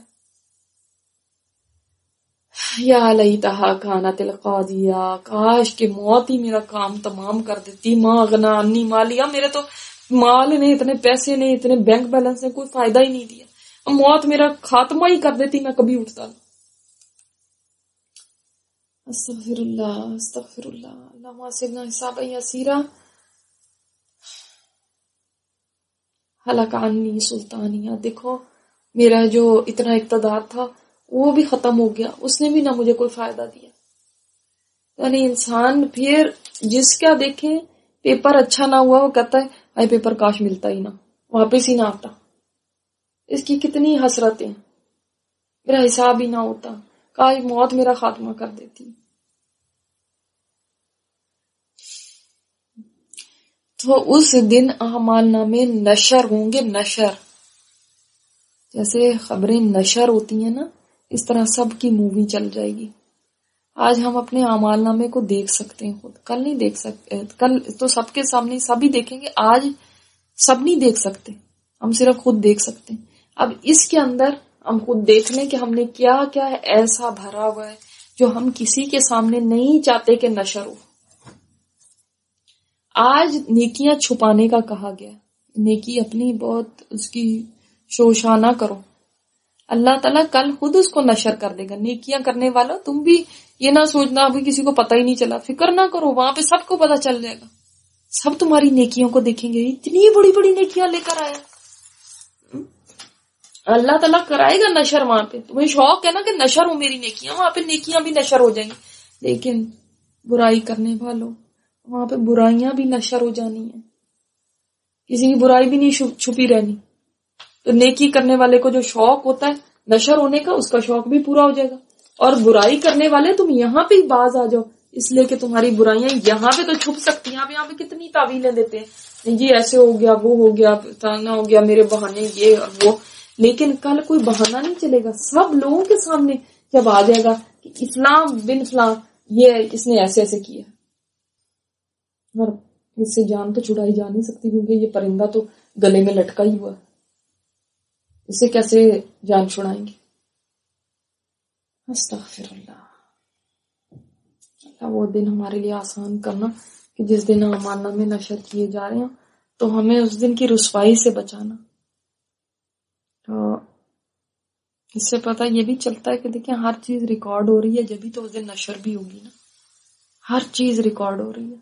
یا لیتہا کانت القاضیہ، کاش کہ موت ہی میرا کام تمام کر دیتی. ما اغنی عنی مالیہ، میرے تو مال نے، اتنے پیسے نے، اتنے بینک بیلنس نے کوئی فائدہ ہی نہیں دیا، موت میرا خاتمہ ہی کر دیتی، میں کبھی اٹھتا نہیں. استغفر اللہ استغفر اللہ اللہم حسبنا حسابا یسیرا ہلک عنی سلطانیہ. دیکھو میرا جو اتنا اقتدار تھا وہ بھی ختم ہو گیا، اس نے بھی نہ مجھے کوئی فائدہ دیا. یعنی انسان پھر جس کا دیکھیں پیپر اچھا نہ ہوا وہ کہتا ہے آئی پیپر کاش ملتا ہی نہ، واپس ہی نہ آتا، اس کی کتنی حسرتیں، میرا حساب ہی نہ ہوتا، کاش موت میرا خاتمہ کر دیتی. تو اس دن اعمال نامے نشر ہوں گے، نشر جیسے خبریں نشر ہوتی ہیں نا، اس طرح سب کی مووی چل جائے گی. آج ہم اپنے اعمال نامے کو دیکھ سکتے ہیں خود، کل نہیں دیکھ سکتے، کل تو سب کے سامنے سب ہی دیکھیں گے، آج سب نہیں دیکھ سکتے، ہم صرف خود دیکھ سکتے ہیں. اب اس کے اندر ہم خود دیکھ لیں کہ ہم نے کیا کیا ایسا بھرا ہوا ہے جو ہم کسی کے سامنے نہیں چاہتے کہ نشر ہو. آج نیکیاں چھپانے کا کہا گیا، نیکی اپنی بہت اس کی شوشا نہ کرو، اللہ تعالیٰ کل خود اس کو نشر کر دے گا. نیکیاں کرنے والا تم بھی یہ نہ سوچنا ابھی کسی کو پتہ ہی نہیں چلا، فکر نہ کرو، وہاں پہ سب کو پتہ چل جائے گا، سب تمہاری نیکیوں کو دیکھیں گے، اتنی بڑی بڑی نیکیاں لے کر آیا. اللہ تعالیٰ کرائے گا نشر وہاں پہ. تمہیں شوق ہے نا کہ نشر ہو میری نیکیاں، وہاں پہ نیکیاں بھی نشر ہو جائیں گی. لیکن برائی کرنے والوں وہاں پہ برائیاں بھی نشر ہو جانی ہیں، کسی کی برائی بھی نہیں چھپی رہنی. تو نیکی کرنے والے کو جو شوق ہوتا ہے نشر ہونے کا، اس کا شوق بھی پورا ہو جائے گا. اور برائی کرنے والے تم یہاں پہ ہی باز آ جاؤ، اس لیے کہ تمہاری برائیاں یہاں پہ تو چھپ سکتی ہیں. آپ یہاں پہ کتنی تعویلیں دیتے ہیں، جی ایسے ہو گیا، وہ ہو گیا، تانا ہو گیا، میرے بہانے یہ اور وہ. لیکن کل کوئی بہانہ نہیں چلے گا، سب لوگوں کے سامنے جب آ جائے گا کہ اسلام بن فلاں یہ اس نے ایسے ایسے کیا، اور اس سے جان تو چھڑائی جا نہیں سکتی کیونکہ یہ پرندہ تو گلے میں لٹکا ہی ہوا ہے، اس سے کیسے جان چھڑائیں گے. استغفر اللہ. اللہ وہ دن ہمارے لیے آسان کرنا کہ جس دن اعمال نامے نشر کیے جا رہے ہیں تو ہمیں اس دن کی رسوائی سے بچانا. تو اس سے پتہ یہ بھی چلتا ہے کہ دیکھیں ہر چیز ریکارڈ ہو رہی ہے، جبھی تو اس دن نشر بھی ہوگی نا، ہر چیز ریکارڈ ہو رہی ہے.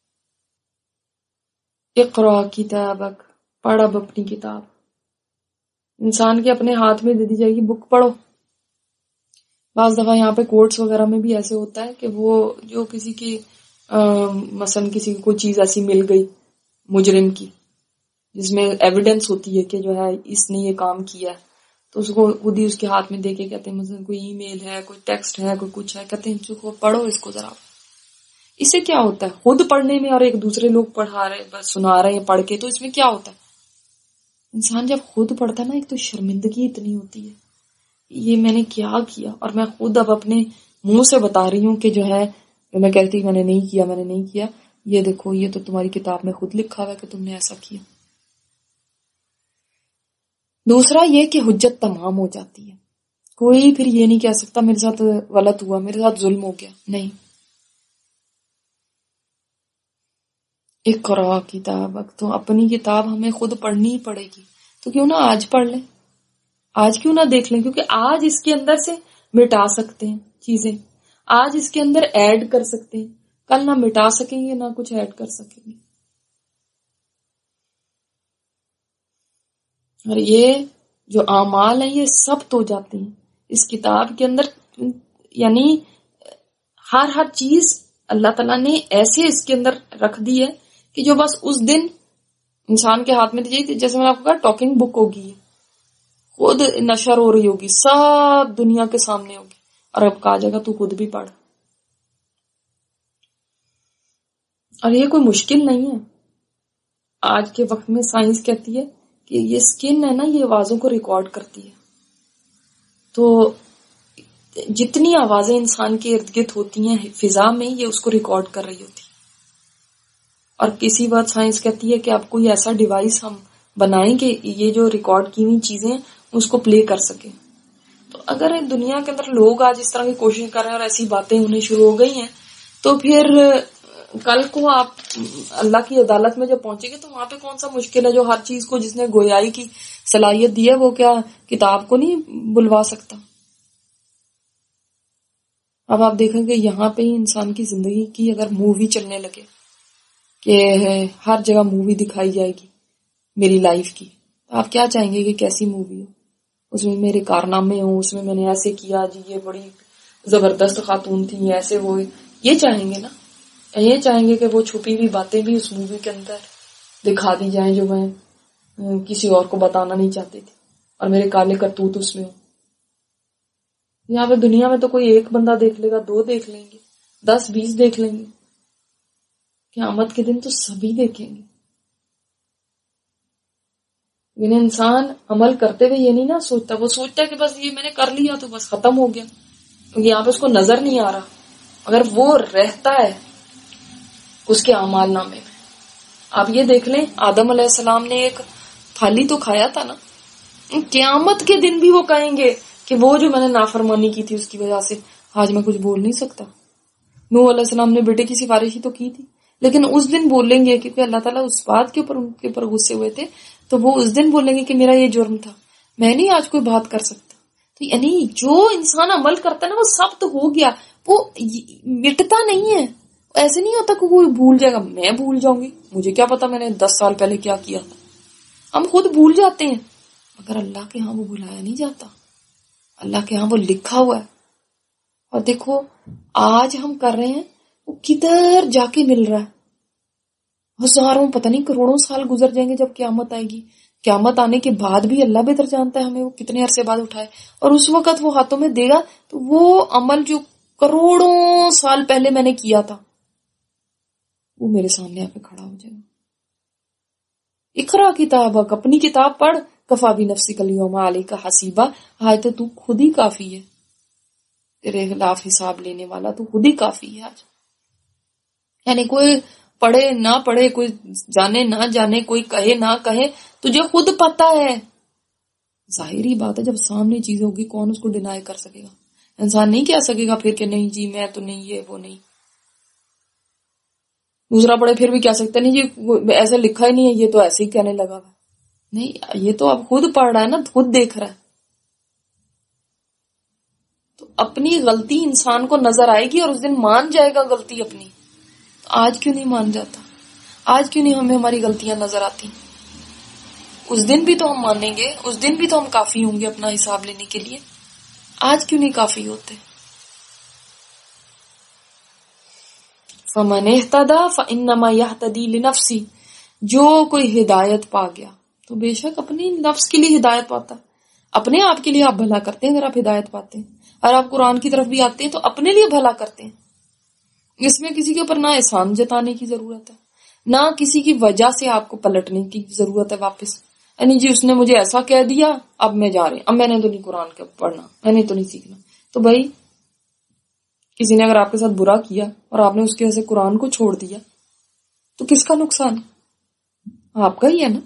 اقرا کتابک، پڑھ اب اپنی کتاب. انسان کے اپنے ہاتھ میں دے دی جائے گی بک، پڑھو. بعض دفعہ یہاں پہ کورٹس وغیرہ میں بھی ایسے ہوتا ہے کہ وہ جو کسی کی مثلا کسی کی کوئی چیز ایسی مل گئی مجرم کی جس میں ایویڈنس ہوتی ہے کہ جو ہے اس نے یہ کام کیا ہے، تو اس کو خود ہی اس کے ہاتھ میں دے کے کہتے ہیں مثلا کوئی ای میل ہے، کوئی ٹیکسٹ ہے، کوئی کچھ ہے، کہتے ہیں کو پڑھو اس کو ذرا. اس سے کیا ہوتا ہے خود پڑھنے میں، اور ایک دوسرے لوگ پڑھا رہے بس سنا رہے ہیں پڑھ کے، تو اس میں کیا ہوتا ہے انسان جب خود پڑھتا ہے نا، ایک تو شرمندگی اتنی ہوتی ہے یہ میں نے کیا کیا، اور میں خود اب اپنے منہ سے بتا رہی ہوں کہ جو ہے میں کہتی میں نے نہیں کیا، میں نے نہیں کیا، یہ دیکھو یہ تو تمہاری کتاب میں خود لکھا ہوا ہے کہ تم نے ایسا کیا. دوسرا یہ کہ حجت تمام ہو جاتی ہے، کوئی پھر یہ نہیں کہہ سکتا میرے ساتھ غلط ہوا، میرے ساتھ ظلم ہو گیا، نہیں. اقرا کتابک، تو اپنی کتاب ہمیں خود پڑھنی ہی پڑے گی. تو کیوں نہ آج پڑھ لیں، آج کیوں نہ دیکھ لیں، کیونکہ آج اس کے اندر سے مٹا سکتے ہیں چیزیں، آج اس کے اندر ایڈ کر سکتے ہیں، کل نہ مٹا سکیں گے نہ کچھ ایڈ کر سکیں گے. اور یہ جو اعمال ہیں یہ سب تو جاتے ہیں اس کتاب کے اندر، یعنی ہر ہر چیز اللہ تعالیٰ نے ایسے اس کے اندر رکھ دی ہے کہ جو بس اس دن انسان کے ہاتھ میں دی جائے، جیسے میں نے آپ کو کہا ٹاکنگ بک ہوگی، خود نشر ہو رہی ہوگی، سب دنیا کے سامنے ہوگی، اور اب کہا جائے گا تو خود بھی پڑھ. اور یہ کوئی مشکل نہیں ہے. آج کے وقت میں سائنس کہتی ہے کہ یہ سکن ہے نا، یہ آوازوں کو ریکارڈ کرتی ہے. تو جتنی آوازیں انسان کے ارد گرد ہوتی ہیں فضا میں، یہ اس کو ریکارڈ کر رہی ہوتی. اور کسی بات سائنس کہتی ہے کہ آپ کوئی ایسا ڈیوائس ہم بنائیں کہ یہ جو ریکارڈ کی ہوئی چیزیں اس کو پلے کر سکے. تو اگر دنیا کے اندر لوگ آج اس طرح کی کوشش کر رہے ہیں اور ایسی باتیں انہیں شروع ہو گئی ہیں، تو پھر کل کو آپ اللہ کی عدالت میں جب پہنچے گے تو وہاں پہ کون سا مشکل ہے جو ہر چیز کو جس نے گویائی کی صلاحیت دی ہے وہ کیا کتاب کو نہیں بلوا سکتا. اب آپ دیکھیں گے یہاں پہ ہی انسان کی زندگی کی اگر مووی چلنے لگے کہ ہر جگہ مووی دکھائی جائے گی میری لائف کی، آپ کیا چاہیں گے کہ کیسی مووی ہو، اس میں میرے کارنامے ہوں، اس میں میں نے ایسے کیا، جی یہ بڑی زبردست خاتون تھی، ایسے ہوئے، یہ چاہیں گے نا, یہ چاہیں گے کہ وہ چھپی ہوئی باتیں بھی اس مووی کے اندر دکھا دی جائیں جو میں کسی اور کو بتانا نہیں چاہتی تھی, اور میرے کالے کرتوت اس میں ہوں. یہاں پہ دنیا میں تو کوئی ایک بندہ دیکھ لے گا, دو دیکھ لیں گے, دس بیس دیکھ لیں گے, قیامت کے دن تو سبھی دیکھیں گے. یعنی انسان عمل کرتے ہوئے یہ نہیں نا سوچتا, وہ سوچتا ہے کہ بس یہ میں نے کر لیا تو بس ختم ہو گیا, کیونکہ یہاں پہ اس کو نظر نہیں آ رہا. اگر وہ رہتا ہے اس کے اعمال نامے میں, آپ یہ دیکھ لیں آدم علیہ السلام نے ایک پھلی تو کھایا تھا نا, قیامت کے دن بھی وہ کہیں گے کہ وہ جو میں نے نافرمانی کی تھی اس کی وجہ سے آج میں کچھ بول نہیں سکتا. نوح علیہ السلام نے بیٹے کی سفارش ہی تو کی تھی, لیکن اس دن بولیں گے کیونکہ اللہ تعالیٰ اس بات کے اوپر ان کے اوپر غصے ہوئے تھے, تو وہ اس دن بولیں گے کہ میرا یہ جرم تھا, میں نہیں آج کوئی بات کر سکتا. تو یعنی جو انسان عمل کرتا ہے نا وہ سب تو ہو گیا, وہ مٹتا نہیں ہے. ایسے نہیں ہوتا کہ کوئی بھول جائے گا, میں بھول جاؤں گی, مجھے کیا پتا میں نے دس سال پہلے کیا کیا تھا. ہم خود بھول جاتے ہیں, مگر اللہ کے ہاں وہ بھلایا نہیں جاتا, اللہ کے ہاں وہ لکھا ہوا ہے. اور دیکھو آج ہم کر رہے ہیں وہ کدھر جا کے مل رہا ہے. ہزاروں پتہ نہیں کروڑوں سال گزر جائیں گے جب قیامت آئے گی. قیامت آنے کے بعد بھی اللہ بہتر جانتا ہے ہمیں وہ کتنے عرصے بعد اٹھائے, اور اس وقت وہ ہاتھوں میں دے گا تو وہ عمل جو کروڑوں سال پہلے میں نے کیا تھا وہ میرے سامنے آ کے کھڑا ہو جائے گا. اقرا کتابک, اپنی کتاب پڑھ, کفا بھی نفسک الیوم علیک حسیبا, آج تو تو خود ہی کافی ہے, تیرے خلاف حساب لینے والا تو خود ہی کافی ہے آج. یعنی کوئی پڑھے نہ پڑھے, کوئی جانے نہ جانے, کوئی کہے نہ کہے, تجھے خود پتا ہے. ظاہری بات ہے جب سامنے چیز ہوگی کون اس کو ڈینائی کر سکے گا. انسان نہیں کہہ سکے گا پھر کہ نہیں جی میں تو نہیں, یہ وہ نہیں. دوسرا پڑھے پھر بھی کہہ سکتے نہیں جی ایسے لکھا ہی نہیں ہے, یہ تو ایسے ہی کہنے لگا ہوا. نہیں, یہ تو اب خود پڑھ رہا ہے نا, خود دیکھ رہا ہے. تو اپنی غلطی انسان کو نظر آئے گی اور اس دن مان جائے گا غلطی اپنی. آج کیوں نہیں مان جاتا؟ آج کیوں نہیں ہمیں ہماری غلطیاں نظر آتی؟ اس دن بھی تو ہم مانیں گے, اس دن بھی تو ہم کافی ہوں گے اپنا حساب لینے کے لیے. آج کیوں نہیں کافی ہوتے؟ فَمَنِ اهْتَدَى فَإِنَّمَا يَهْتَدِي لِنَفْسِهِ, جو کوئی ہدایت پا گیا تو بے شک اپنی نفس کے لیے ہدایت پاتا ہے. اپنے آپ کے لیے آپ بھلا کرتے ہیں اگر آپ ہدایت پاتے ہیں, اور آپ قرآن کی طرف بھی آتے ہیں تو اپنے لیے بھلا کرتے ہیں. اس میں کسی کے اوپر نہ احسان جتانے کی ضرورت ہے, نہ کسی کی وجہ سے آپ کو پلٹنے کی ضرورت ہے واپس. یعنی جی اس نے مجھے ایسا کہہ دیا اب میں جا رہی ہوں, اب میں نے تو نہیں قرآن کا پڑھنا, میں نے تو نہیں سیکھنا. تو بھائی کسی نے اگر آپ کے ساتھ برا کیا اور آپ نے اس کی وجہ سے قرآن کو چھوڑ دیا تو کس کا نقصان؟ آپ کا ہی ہے نا.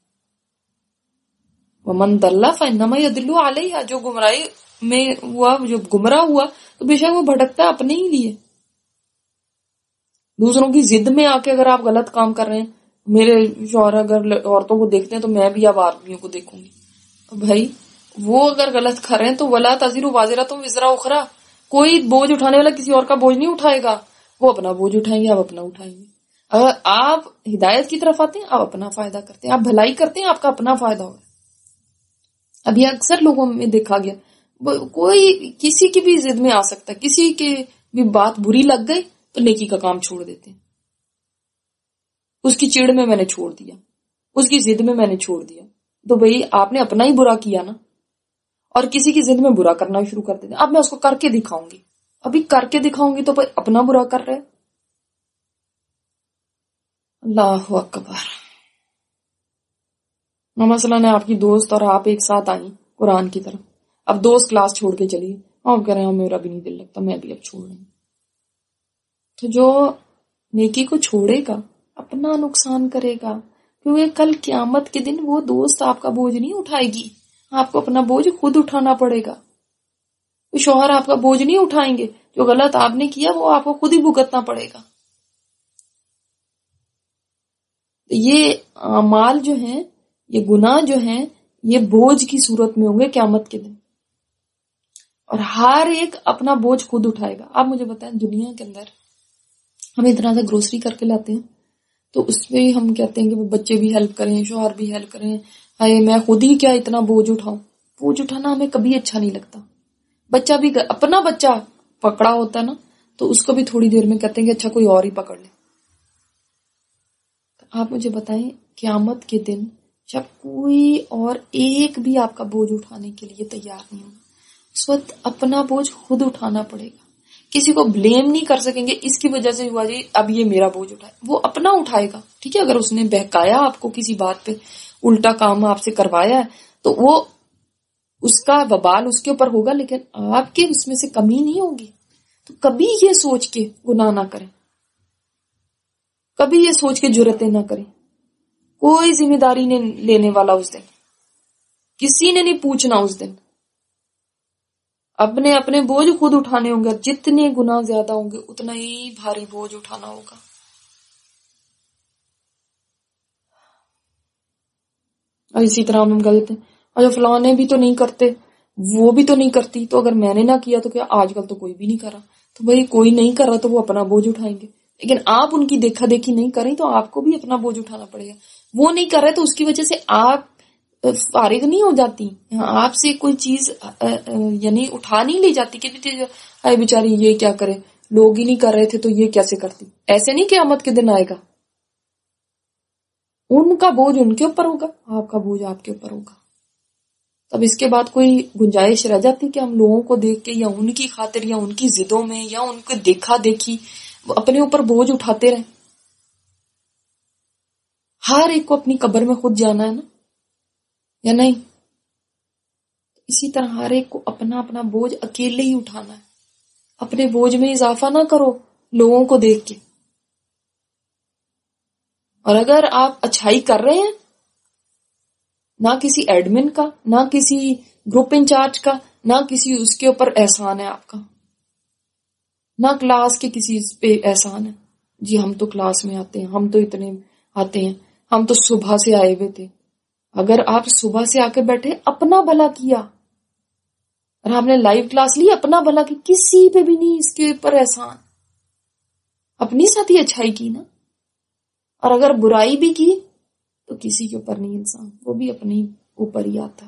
وَمَن ضَلَّ فَإِنَّمَا يَضِلُّ عَلَيْهَا, جو گمراہی میں ہوا, جو گمراہ ہوا تو بے شک وہ بھٹکتا ہے اپنے ہی لیے. دوسروں کی ضد میں آ کے اگر آپ غلط کام کر رہے ہیں, میرے شوہر اگر عورتوں کو دیکھتے ہیں تو میں بھی اب آدمیوں کو دیکھوں گی. بھائی وہ اگر غلط کر رہے ہیں تو وَلَا تَزِرُ وَازِرَةٌ وِزْرَ أُخْرَىٰ, کوئی بوجھ اٹھانے والا کسی اور کا بوجھ نہیں اٹھائے گا. وہ اپنا بوجھ اٹھائیں گے, آپ اپنا اٹھائیں گے. اگر آپ ہدایت کی طرف آتے ہیں آپ اپنا فائدہ کرتے ہیں, آپ بھلائی کرتے ہیں آپ کا اپنا فائدہ ہوگا. اب یہ اکثر لوگوں میں دیکھا گیا, کوئی کسی کی بھی ضد میں آ سکتا ہے, کسی کی بھی بات بری لگ گئی تو نیکی کا کام چھوڑ دیتے ہیں. اس کی چڑ میں میں نے چھوڑ دیا, اس کی ضد میں میں نے چھوڑ دیا. تو بھئی آپ نے اپنا ہی برا کیا نا, اور کسی کی ضد میں برا کرنا شروع کر دیتے. اب میں اس کو کر کے دکھاؤں گی, ابھی کر کے دکھاؤں گی تو بھئی اپنا برا کر رہے. اللہ اکبر. مثلا نے آپ کی دوست اور آپ ایک ساتھ آئیں قرآن کی طرف, اب دوست کلاس چھوڑ کے چلی, آپ کہہ رہے ہیں میرا بھی نہیں دل لگتا, میں بھی اب چھوڑ رہی ہوں. تو جو نیکی کو چھوڑے گا اپنا نقصان کرے گا, کیونکہ کل قیامت کے دن وہ دوست آپ کا بوجھ نہیں اٹھائے گی, آپ کو اپنا بوجھ خود اٹھانا پڑے گا. شوہر آپ کا بوجھ نہیں اٹھائیں گے, جو غلط آپ نے کیا وہ آپ کو خود ہی بھگتنا پڑے گا. یہ اعمال جو ہیں, یہ گناہ جو ہیں, یہ بوجھ کی صورت میں ہوں گے قیامت کے دن, اور ہر ایک اپنا بوجھ خود اٹھائے گا. آپ مجھے بتائیں دنیا کے اندر ہم اتنا سے گروسری کر کے لاتے ہیں تو اس میں ہم کہتے ہیں کہ بچے بھی ہیلپ کریں, شوہر بھی ہیلپ کریں, ہائے میں خود ہی کیا اتنا بوجھ اٹھاؤں. بوجھ اٹھانا ہمیں کبھی اچھا نہیں لگتا. بچہ بھی اپنا بچہ پکڑا ہوتا ہے نا تو اس کو بھی تھوڑی دیر میں کہتے ہیں کہ اچھا کوئی اور ہی پکڑ لے. آپ مجھے بتائیں قیامت کے دن جب کوئی اور ایک بھی آپ کا بوجھ اٹھانے کے لیے تیار نہیں ہوگا، اس وقت اپنا بوجھ خود اٹھانا پڑے گا. کسی کو بلیم نہیں کر سکیں گے اس کی وجہ سے ہوا جی اب یہ میرا بوجھ اٹھائے، وہ اپنا اٹھائے گا. ٹھیک ہے، اگر اس نے بہکایا آپ کو کسی بات پہ، الٹا کام آپ سے کروایا ہے، تو وہ اس کا وبال اس کے اوپر ہوگا، لیکن آپ کے اس میں سے کمی نہیں ہوگی. تو کبھی یہ سوچ کے گناہ نہ کریں، کبھی یہ سوچ کے جرأتیں نہ کریں. کوئی ذمہ داری نہیں لینے والا اس دن، کسی نے نہیں پوچھنا اس دن. اپنے اپنے بوجھ خود اٹھانے ہوں گے، اور جتنے گناہ زیادہ ہوں گے اتنا ہی بھاری بوجھ اٹھانا ہوگا. اور اسی طرح ہم غلط ہیں، اور فلاں نے بھی تو نہیں کرتے، وہ بھی تو نہیں کرتی، تو اگر میں نے نہ کیا تو کیا آج کل تو کوئی بھی نہیں کر رہا. تو بھائی کوئی نہیں کر رہا تو وہ اپنا بوجھ اٹھائیں گے، لیکن آپ ان کی دیکھا دیکھی نہیں کریں تو آپ کو بھی اپنا بوجھ اٹھانا پڑے گا. وہ نہیں کر رہے تو اس کی وجہ سے آپ فارغ نہیں ہو جاتی، آپ سے کوئی چیز یعنی اٹھا نہیں لی جاتی کہ اے بیچاری یہ کیا کرے، لوگ ہی نہیں کر رہے تھے تو یہ کیسے کرتی. ایسے نہیں قیامت کے دن آئے گا. ان کا بوجھ ان کے اوپر ہوگا، آپ کا بوجھ آپ کے اوپر ہوگا. تب اس کے بعد کوئی گنجائش رہ جاتی کہ ہم لوگوں کو دیکھ کے یا ان کی خاطر یا ان کی ضدوں میں یا ان کو دیکھا دیکھی اپنے اوپر بوجھ اٹھاتے رہیں. ہر ایک کو اپنی قبر میں خود جانا ہے نا، یا نہیں؟ اسی طرح ہر ایک کو اپنا اپنا بوجھ اکیلے ہی اٹھانا ہے. اپنے بوجھ میں اضافہ نہ کرو لوگوں کو دیکھ کے. اور اگر آپ اچھائی کر رہے ہیں، نہ کسی ایڈمن کا، نہ کسی گروپ انچارج کا، نہ کسی اس کے اوپر احسان ہے آپ کا، نہ کلاس کے کسی پہ احسان ہے جی ہم تو کلاس میں آتے ہیں، ہم تو اتنے آتے ہیں، ہم تو صبح سے آئے ہوئے تھے. اگر آپ صبح سے آ کے بیٹھے اپنا بھلا کیا، اور آپ نے لائیو کلاس لی اپنا بھلا کی، کسی پہ بھی نہیں اس کے اوپر احسان، اپنی ساتھ ہی اچھائی کی نا. اور اگر برائی بھی کی تو کسی کے اوپر نہیں انسان، وہ بھی اپنے اوپر ہی آتا ہے.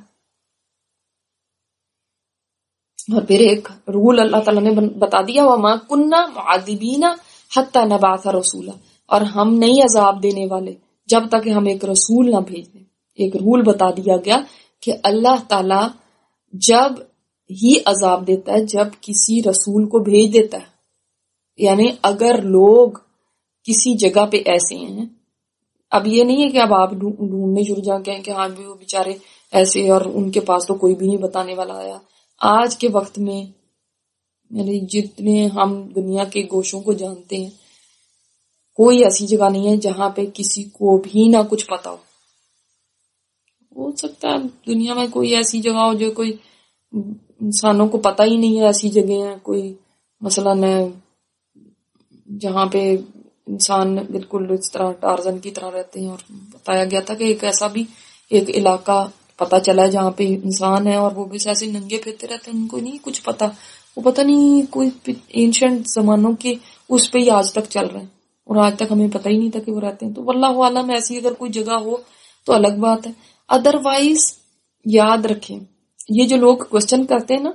اور پھر ایک رول اللہ تعالیٰ نے بتا دیا، وَمَا كُنَّا مُعَذِّبِينَ حَتَّى نَبْعَثَ رَسُولًا، اور ہم نہیں عذاب دینے والے جب تک کہ ہم ایک رسول نہ بھیج دیں. ایک رول بتا دیا گیا کہ اللہ تعالیٰ جب ہی عذاب دیتا ہے جب کسی رسول کو بھیج دیتا ہے. یعنی اگر لوگ کسی جگہ پہ ایسے ہیں، اب یہ نہیں ہے کہ اب آپ ڈھونڈنے شروع جا کے ہیں کہ ہاں بھی وہ بیچارے ایسے اور ان کے پاس تو کوئی بھی نہیں بتانے والا آیا. آج کے وقت میں یعنی جتنے ہم دنیا کے گوشوں کو جانتے ہیں، کوئی ایسی جگہ نہیں ہے جہاں پہ کسی کو بھی نہ کچھ پتا ہو. ہو سکتا ہے دنیا میں کوئی ایسی جگہ ہو جو کوئی انسانوں کو پتہ ہی نہیں ہے، ایسی جگہ ہیں کوئی مثلاً جہاں پہ انسان بالکل اس طرح ٹارزن کی طرح رہتے ہیں. اور بتایا گیا تھا کہ ایک ایسا بھی ایک علاقہ پتا چلا ہے جہاں پہ انسان ہے اور وہ بھی ایسے ننگے پھرتے رہتے ہیں، ان کو نہیں کچھ پتا، وہ پتہ نہیں کوئی اینشنٹ زمانوں کے اس پہ ہی آج تک چل رہے ہیں، اور آج تک ہمیں پتہ ہی نہیں تھا کہ وہ رہتے ہیں. تو واللہ عالم ایسی اگر کوئی جگہ ہو تو الگ بات ہے. ادروائز یاد رکھیں، یہ جو لوگ کوشچن کرتے ہیں نا،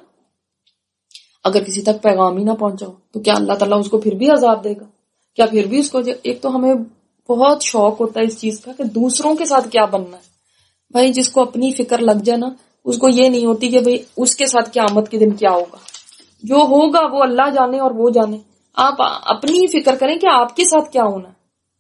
اگر کسی تک پیغام ہی نہ پہنچا ہو تو کیا اللہ تعالیٰ اس کو پھر بھی عذاب دے گا؟ کیا پھر بھی اس کو؟ ایک تو ہمیں بہت شوق ہوتا ہے اس چیز کا کہ دوسروں کے ساتھ کیا بننا ہے. بھائی جس کو اپنی فکر لگ جائے نا، اس کو یہ نہیں ہوتی کہ بھائی اس کے ساتھ قیامت کے دن کیا ہوگا. جو ہوگا وہ اللہ جانے اور وہ جانے. آپ اپنی فکر کریں کہ آپ کے ساتھ کیا ہونا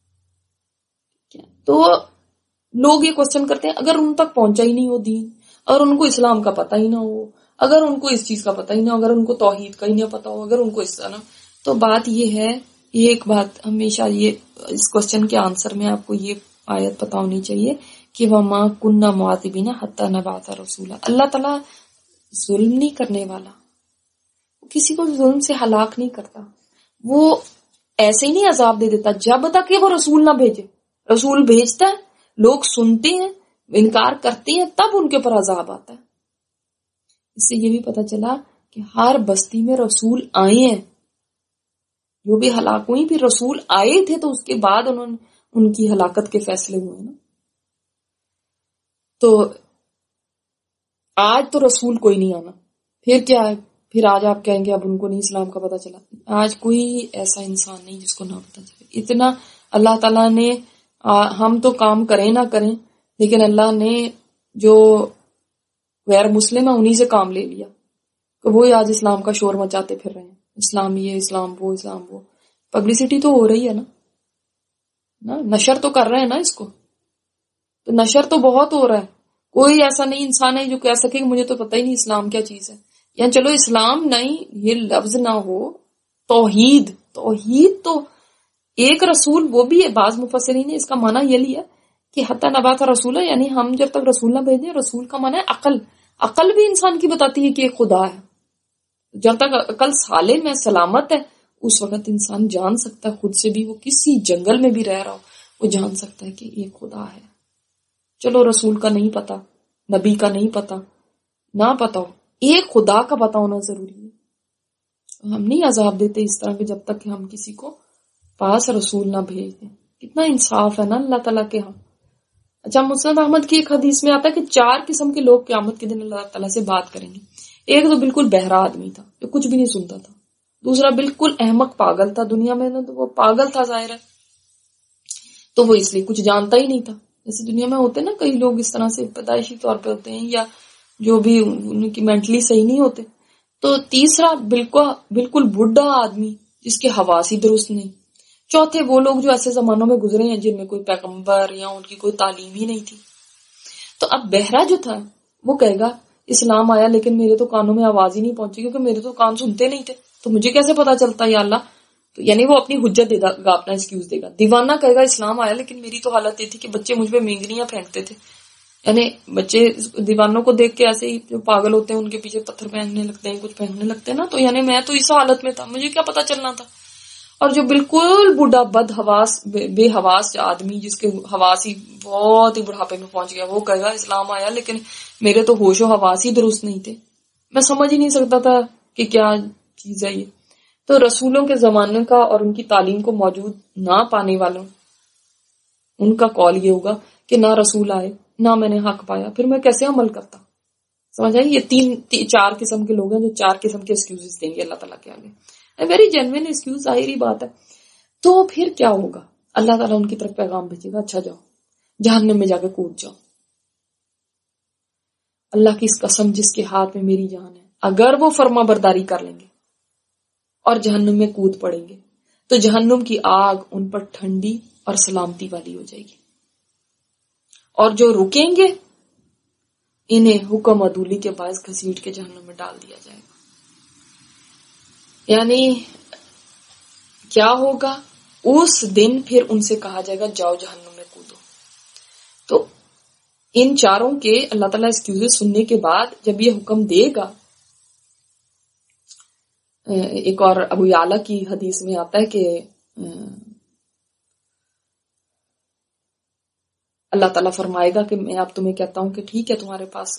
ہے. تو لوگ یہ کوشچن کرتے ہیں اگر ان تک پہنچا ہی نہیں ہو دین، اگر ان کو اسلام کا پتہ ہی نہ ہو، اگر ان کو اس چیز کا پتہ ہی نہ ہو، اگر ان کو توحید کا ہی نہ پتا ہو، اگر ان کو اس طرح، تو بات یہ ہے، یہ ایک بات ہمیشہ یہ اس کوشچن کے آنسر میں آپ کو یہ آیت پتہ ہونی چاہیے کہ وَمَا كُنَّا مُعَذِّبِينَ حَتَّى نَبْعَثَ رَسُولًا. اللہ تعالیٰ ظلم نہیں کرنے والا، کسی کو ظلم سے ہلاک نہیں کرتا. وہ ایسے ہی نہیں عذاب دے دیتا جب تک کہ وہ رسول نہ بھیجے. رسول بھیجتا ہے، لوگ سنتے ہیں، انکار کرتے ہیں، تب ان کے اوپر عذاب آتا ہے. اس سے یہ بھی پتا چلا کہ ہر بستی میں رسول آئے ہیں، جو بھی ہلاک ہوئی پھر رسول آئے تھے تو اس کے بعد انہوں نے ان کی ہلاکت کے فیصلے ہوئے نا. تو آج تو رسول کوئی نہیں آنا، پھر کیا ہے؟ پھر آج آپ کہیں گے اب ان کو نہیں اسلام کا پتہ چلا. آج کوئی ایسا انسان نہیں جس کو نہ پتہ چلے. اتنا اللہ تعالیٰ نے ہم تو کام کریں نہ کریں لیکن اللہ نے جو غیر مسلم ہے انہی سے کام لے لیا کہ وہی آج اسلام کا شور مچاتے پھر رہے ہیں. اسلام یہ اسلام وہ اسلام وہ. پبلسٹی تو ہو رہی ہے نا, نا نشر تو کر رہے ہیں نا اس کو, تو نشر تو بہت ہو رہا ہے. کوئی ایسا نہیں انسان ہے جو کہہ سکے کہ مجھے تو پتہ ہی نہیں اسلام کیا چیز ہے. یا چلو اسلام نہیں یہ لفظ نہ ہو, توحید. توحید تو ایک رسول, وہ بھی ہے بعض مفسرین نے اس کا معنی یہ لیا کہ حتی نبعث رسول ہے, یعنی ہم جب تک رسول نہ بھیجیں. رسول کا معنی ہے عقل. عقل بھی انسان کی بتاتی ہے کہ ایک خدا ہے. جب تک عقل سالم ہے, سلامت ہے, اس وقت انسان جان سکتا ہے خود سے بھی, وہ کسی جنگل میں بھی رہ رہا ہو وہ جان سکتا ہے کہ ایک خدا ہے. چلو رسول کا نہیں پتا, نبی کا نہیں پتا, نہ پتا ہو, ایک خدا کا پتا ہونا ضروری ہے. ہم نہیں عذاب دیتے اس طرح کہ جب تک کہ ہم کسی کو پاس رسول نہ بھیج دیں. کتنا انصاف ہے نا اللہ تعالیٰ کے ہاں. اچھا, مسند احمد کی ایک حدیث میں آتا ہے کہ چار قسم کے لوگ قیامت کے دن اللہ تعالیٰ سے بات کریں گے. ایک تو بالکل بہرا آدمی تھا جو کچھ بھی نہیں سنتا تھا. دوسرا بالکل احمق پاگل تھا, دنیا میں تو وہ پاگل تھا ظاہر ہے, تو وہ اس لیے کچھ جانتا ہی نہیں تھا. جیسے دنیا میں ہوتے نا کئی لوگ اس طرح سے پیدائشی طور پہ ہوتے ہیں یا جو بھی ان کی مینٹلی صحیح نہیں ہوتے. تو تیسرا بالکل بالکل بڈھا آدمی جس کے حواس ہی درست نہیں. چوتھے وہ لوگ جو ایسے زمانوں میں گزرے ہیں جن میں کوئی پیغمبر یا ان کی کوئی تعلیم ہی نہیں تھی. تو اب بہرا جو تھا وہ کہے گا اسلام آیا لیکن میرے تو کانوں میں آواز ہی نہیں پہنچی کیونکہ میرے تو کان سنتے نہیں تھے, تو مجھے کیسے پتا چلتا یا اللہ. تو یعنی وہ اپنی حجت دے گا, اپنا ایکسکیوز دے گا. دیوانہ کہے گا اسلام آیا لیکن میری تو حالت یہ تھی کہ بچے مجھ پہ مینگنیاں پھینکتے تھے. یعنی بچے دیوانوں کو دیکھ کے ایسے ہی جو پاگل ہوتے ہیں ان کے پیچھے پتھر پھینکنے لگتے ہیں, کچھ پھینکنے لگتے ہیں نا. تو یعنی میں تو اس حالت میں تھا, مجھے کیا پتا چلنا تھا. اور جو بالکل بوڑھا بد حواس بے حواس آدمی جس کے حواس ہی بہت ہی بڑھاپے میں پہنچ گیا, وہ کہے گا اسلام آیا لیکن میرے تو ہوش و حواس ہی درست نہیں تھے, میں سمجھ ہی نہیں سکتا تھا کہ کیا چیز ہے یہ. تو رسولوں کے زمانے کا اور ان کی تعلیم کو موجود نہ پانے والوں ان کا قول یہ ہوگا کہ نہ رسول آئے نہ میں نے حق پایا, پھر میں کیسے عمل کرتا. سمجھ آئی. یہ تین تی, چار قسم کے لوگ ہیں جو چار قسم کے ایکسکیوزز دیں گے اللہ تعالیٰ کے آگے. ویری جینوین ایکسکیوز, ظاہری بات ہے. تو پھر کیا ہوگا, اللہ تعالیٰ ان کی طرف پیغام بھیجے گا, اچھا جاؤ جہنم میں جا کے کود جاؤ. اللہ کی اس قسم جس کے ہاتھ میں میری جان ہے, اگر وہ فرما برداری کر لیں گے اور جہنم میں کود پڑیں گے تو جہنم کی آگ ان پر ٹھنڈی اور سلامتی والی ہو جائے گی, اور جو رکیں گے انہیں حکم عدولی کے باعث گھسیٹ کے جہنم میں ڈال دیا جائے گا. یعنی کیا ہوگا اس دن, پھر ان سے کہا جائے گا جاؤ جہنم میں کودو. تو ان چاروں کے اللہ تعالیٰ ایکسکیوزز سننے کے بعد جب یہ حکم دے گا, ایک اور ابو یعلا کی حدیث میں آتا ہے کہ اللہ تعالیٰ فرمائے گا کہ میں اب تمہیں کہتا ہوں کہ ٹھیک ہے تمہارے پاس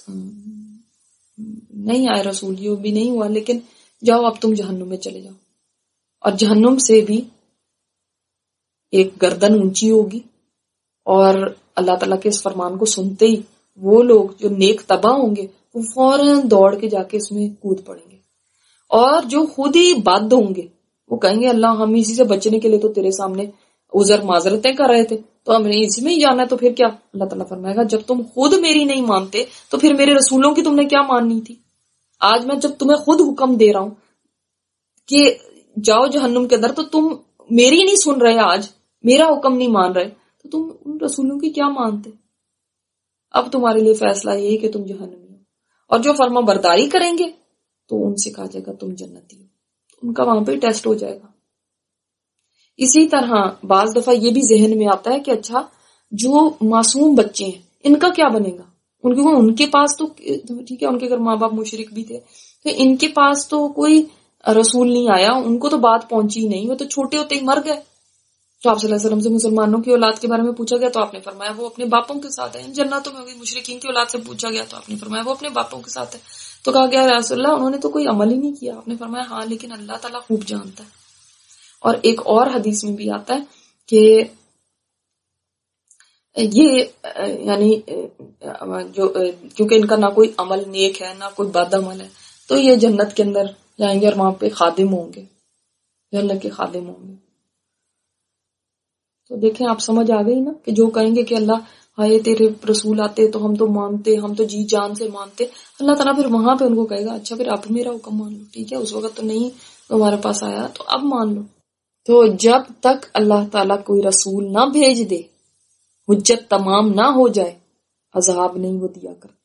نہیں آئے رسول, یہ بھی نہیں ہوا, لیکن جاؤ اب تم جہنم میں چلے جاؤ. اور جہنم سے بھی ایک گردن اونچی ہوگی, اور اللہ تعالیٰ کے اس فرمان کو سنتے ہی وہ لوگ جو نیک تباہ ہوں گے وہ فوراً دوڑ کے جا کے اس میں کود پڑیں گے, اور جو خود ہی بد ہوں گے وہ کہیں گے اللہ ہم اسی سے بچنے کے لیے تو تیرے سامنے عذر معذرتیں کر رہے تھے, تو ہم نے اسی میں ہی جانا ہے. تو پھر کیا, اللہ تعالیٰ فرمائے گا جب تم خود میری نہیں مانتے تو پھر میرے رسولوں کی تم نے کیا ماننی تھی. آج میں جب تمہیں خود حکم دے رہا ہوں کہ جاؤ جہنم کے اندر, تو تم میری نہیں سن رہے, آج میرا حکم نہیں مان رہے, تو تم ان رسولوں کی کیا مانتے. اب تمہارے لیے فیصلہ یہ کہ تم جہنمی ہو, اور جو فرما برداری کریں گے تو ان سے کہا جائے گا تم جنتی ہو. ان کا وہاں پہ ٹیسٹ ہو جائے گا. اسی طرح بعض دفعہ یہ بھی ذہن میں آتا ہے کہ اچھا جو معصوم بچے ہیں ان کا کیا بنے گا, ان کے ان کے پاس تو ٹھیک ہے ان کے اگر ماں باپ مشرک بھی تھے تو ان کے پاس تو کوئی رسول نہیں آیا, ان کو تو بات پہنچی نہیں, وہ تو چھوٹے ہوتے ہی مر گئے. تو آپ صلی اللہ علیہ وسلم سے مسلمانوں کی اولاد کے بارے میں پوچھا گیا تو آپ نے فرمایا وہ اپنے باپوں کے ساتھ ہے. ان جنتوں میں ہوگی. مشرکین کی اولاد سے پوچھا گیا تو آپ نے فرمایا وہ اپنے باپوں کے ساتھ ہے. تو کہا گیا رسول اللہ انہوں نے تو کوئی عمل ہی نہیں کیا. آپ نے فرمایا ہاں لیکن اللہ تعالیٰ خوب جانتا ہے. اور ایک اور حدیث میں بھی آتا ہے کہ یہ یعنی جو کیونکہ ان کا نہ کوئی عمل نیک ہے نہ کوئی بد عمل ہے, تو یہ جنت کے اندر جائیں گے اور وہاں پہ خادم ہوں گے، جو اللہ کے خادم ہوں گے. تو دیکھیں آپ سمجھ آ گئی نا کہ جو کہیں گے کہ اللہ ہائے تیرے رسول آتے تو ہم تو مانتے، ہم تو جی جان سے مانتے، اللہ تعالیٰ پھر وہاں پہ ان کو کہے گا اچھا پھر اب میرا حکم مان لو. ٹھیک ہے، اس وقت تو نہیں تمہارے پاس آیا تو اب مان لو. تو جب تک اللہ تعالیٰ کوئی رسول نہ بھیج دے، حجت تمام نہ ہو جائے، عذاب نہیں وہ دیا کرتا.